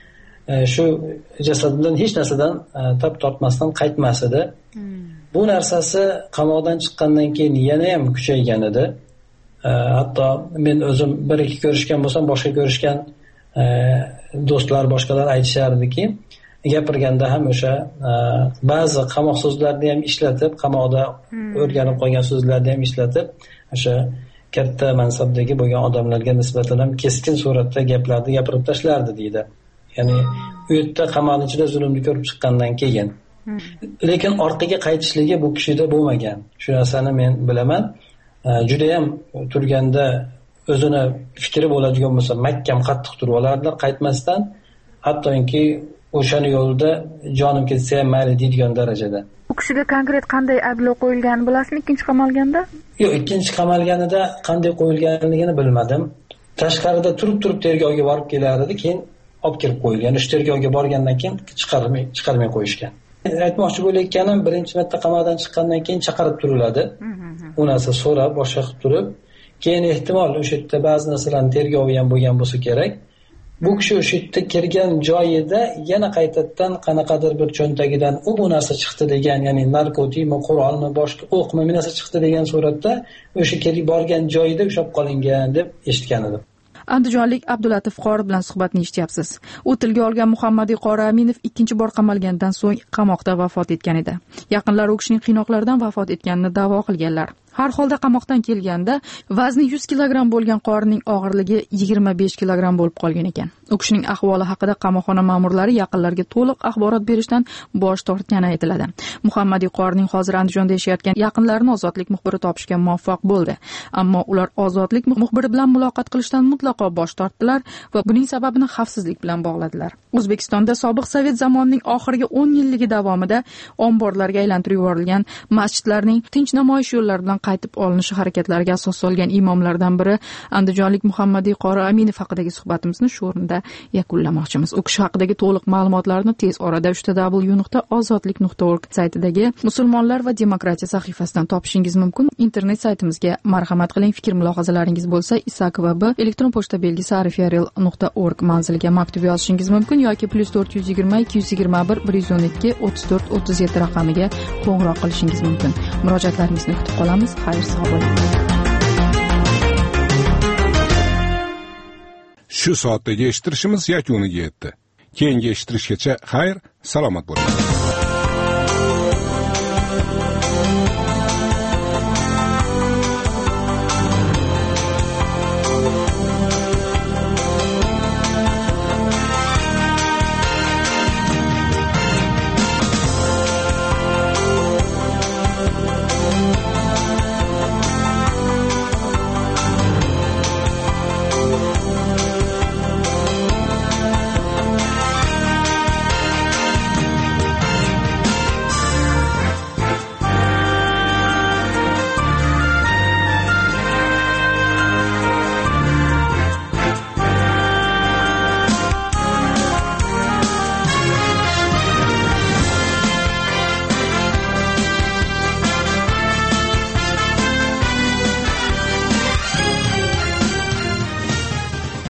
Shu jasadidan hech narsadan tap tortmasdan qaytmas edi. Bu narsasi qamoqdan chiqqandan keyin yana ham kuchaygan edi. Hatto men o'zim bir ikki ko'rishgan bo'lsam, boshqa ko'rishgan do'stlar, boshqalar aytishardiki, gapirganda ham o'sha ba'zi qamoq so'zlarini ham ishlatib, qamoqda o'rganib qolgan so'zlarni ham ishlatib, o'sha katta mansabdagi bo'lgan odamlarga nisbatan ham keskin suratda gaplarni gapirib tashlardi deydi. Ya'ni u yerda qamoq ichida zulmni ko'rib chiqqandan keyin. Lekin orqaga qaytishligi bu kishida bo'lmagan. Shu narsani men bilaman. Juda ham turganda o'zini fikri bo'ladigan bo'lsa, mahkam qattiq turib olardilar, qaytmasdan, hattoki o'shani yo'lda jonim ketsa ham mayli deydigan darajada. Bu kishiga konkret qanday ayblov qo'yilgani bilasizmi ikkinchi qamalganda? Yo'q, ikkinchi qamalganida qanday qo'yilganligini bilmadim. Tashqarida turib-turib tergovga borib kelar edi, keyin olib kirib qo'yilgan. O'sha tergovga borgandan keyin chiqarmay chiqarmay qo'yishgan. Aytmoqchi bo'layotganim, birinchi marta qamoqdan chiqqandan keyin chaqirib turiladi. U narsa so'rab, boshqa qilib turib, keyin ehtimol o'sha yerda ba'zi narsalarning tergovi ham bo'lgan bo'lsa kerak. Bu kishi o'sha yerda kirgan joyida yana qaytadan qanaqadir bir cho'ntagidan u bu narsa chiqdi degan, ya'ni narkotikmi, qurolmi, boshqa o'qmi, bir narsa chiqdi degan suratda o'sha kelib borgan joyida ushlab qolingan deb eshitgan edim. Andijonlik Abdulatif qori bilan suhbatni eshityapsiz. U tilga olgan Muhammadiy qori Aminov ikkinchi bor qamalgandan so'ng qamoqda vafot etgan edi. Yaqinlar u kishining qiynoqlardan vafot etganini da'vo qilganlar. Har holda qamoqdan kelganda vazni yuz kilogramm bo'lgan qorining og'irligi yigirma besh kilogramm bo'lib qolgan ekan. u kishining ahvoli haqida qamoqxona ma'murlari yaqinlariga to'liq axborot berishdan bosh tortgani aytiladi. Muhammadiy qorining hozir Andijonda yashayotgan yaqinlarini ozodlik muxbiri topishga muvaffaq bo'ldi, ammo ular ozodlik muxbiri bilan muloqot qilishdan mutlaqo bosh tortdilar va buning sababini xavfsizlik bilan bog'ladilar. O'zbekistonda sobiq sovet zamonining oxirgi o'n yilligi davomida omborlarga aylantirib yuborilgan masjidlarning tinch namoyish yo'llari bilan qaytib olinishi harakatlariga asos solgan imomlardan biri andijonlik Muhammadiy qori Aminov haqidagi suhbatimizni shu o'rinda yakunlamoqchimiz. U kishi haqidagi to'liq ma'lumotlarni tez orada uch w nuqta ozodlik nuqta org saytidagi Musulmonlar va demokratiya sahifasidan topishingiz mumkin. Internet saytimizga marhamat qiling. Fikr mulohazalaringiz bo'lsa Isakova b elektron pochta belgisi arifyarel nuqta org manziliga maktub yozishingiz mumkin yoki plus to'rt yuz yigirma ikki yuz yigirma bir bir yuz o'n ikki o'ttiz to'rt o'ttiz yetti raqamiga qo'ng'iroq qilishingiz mumkin. Murojaatlaringizni kutib qolamiz. Xayr, sog' bo'ling. Shu soatdagi eshittirishimiz yakuniga yetdi. Keyingi eshittirishgacha xayr, salomat bo'ling.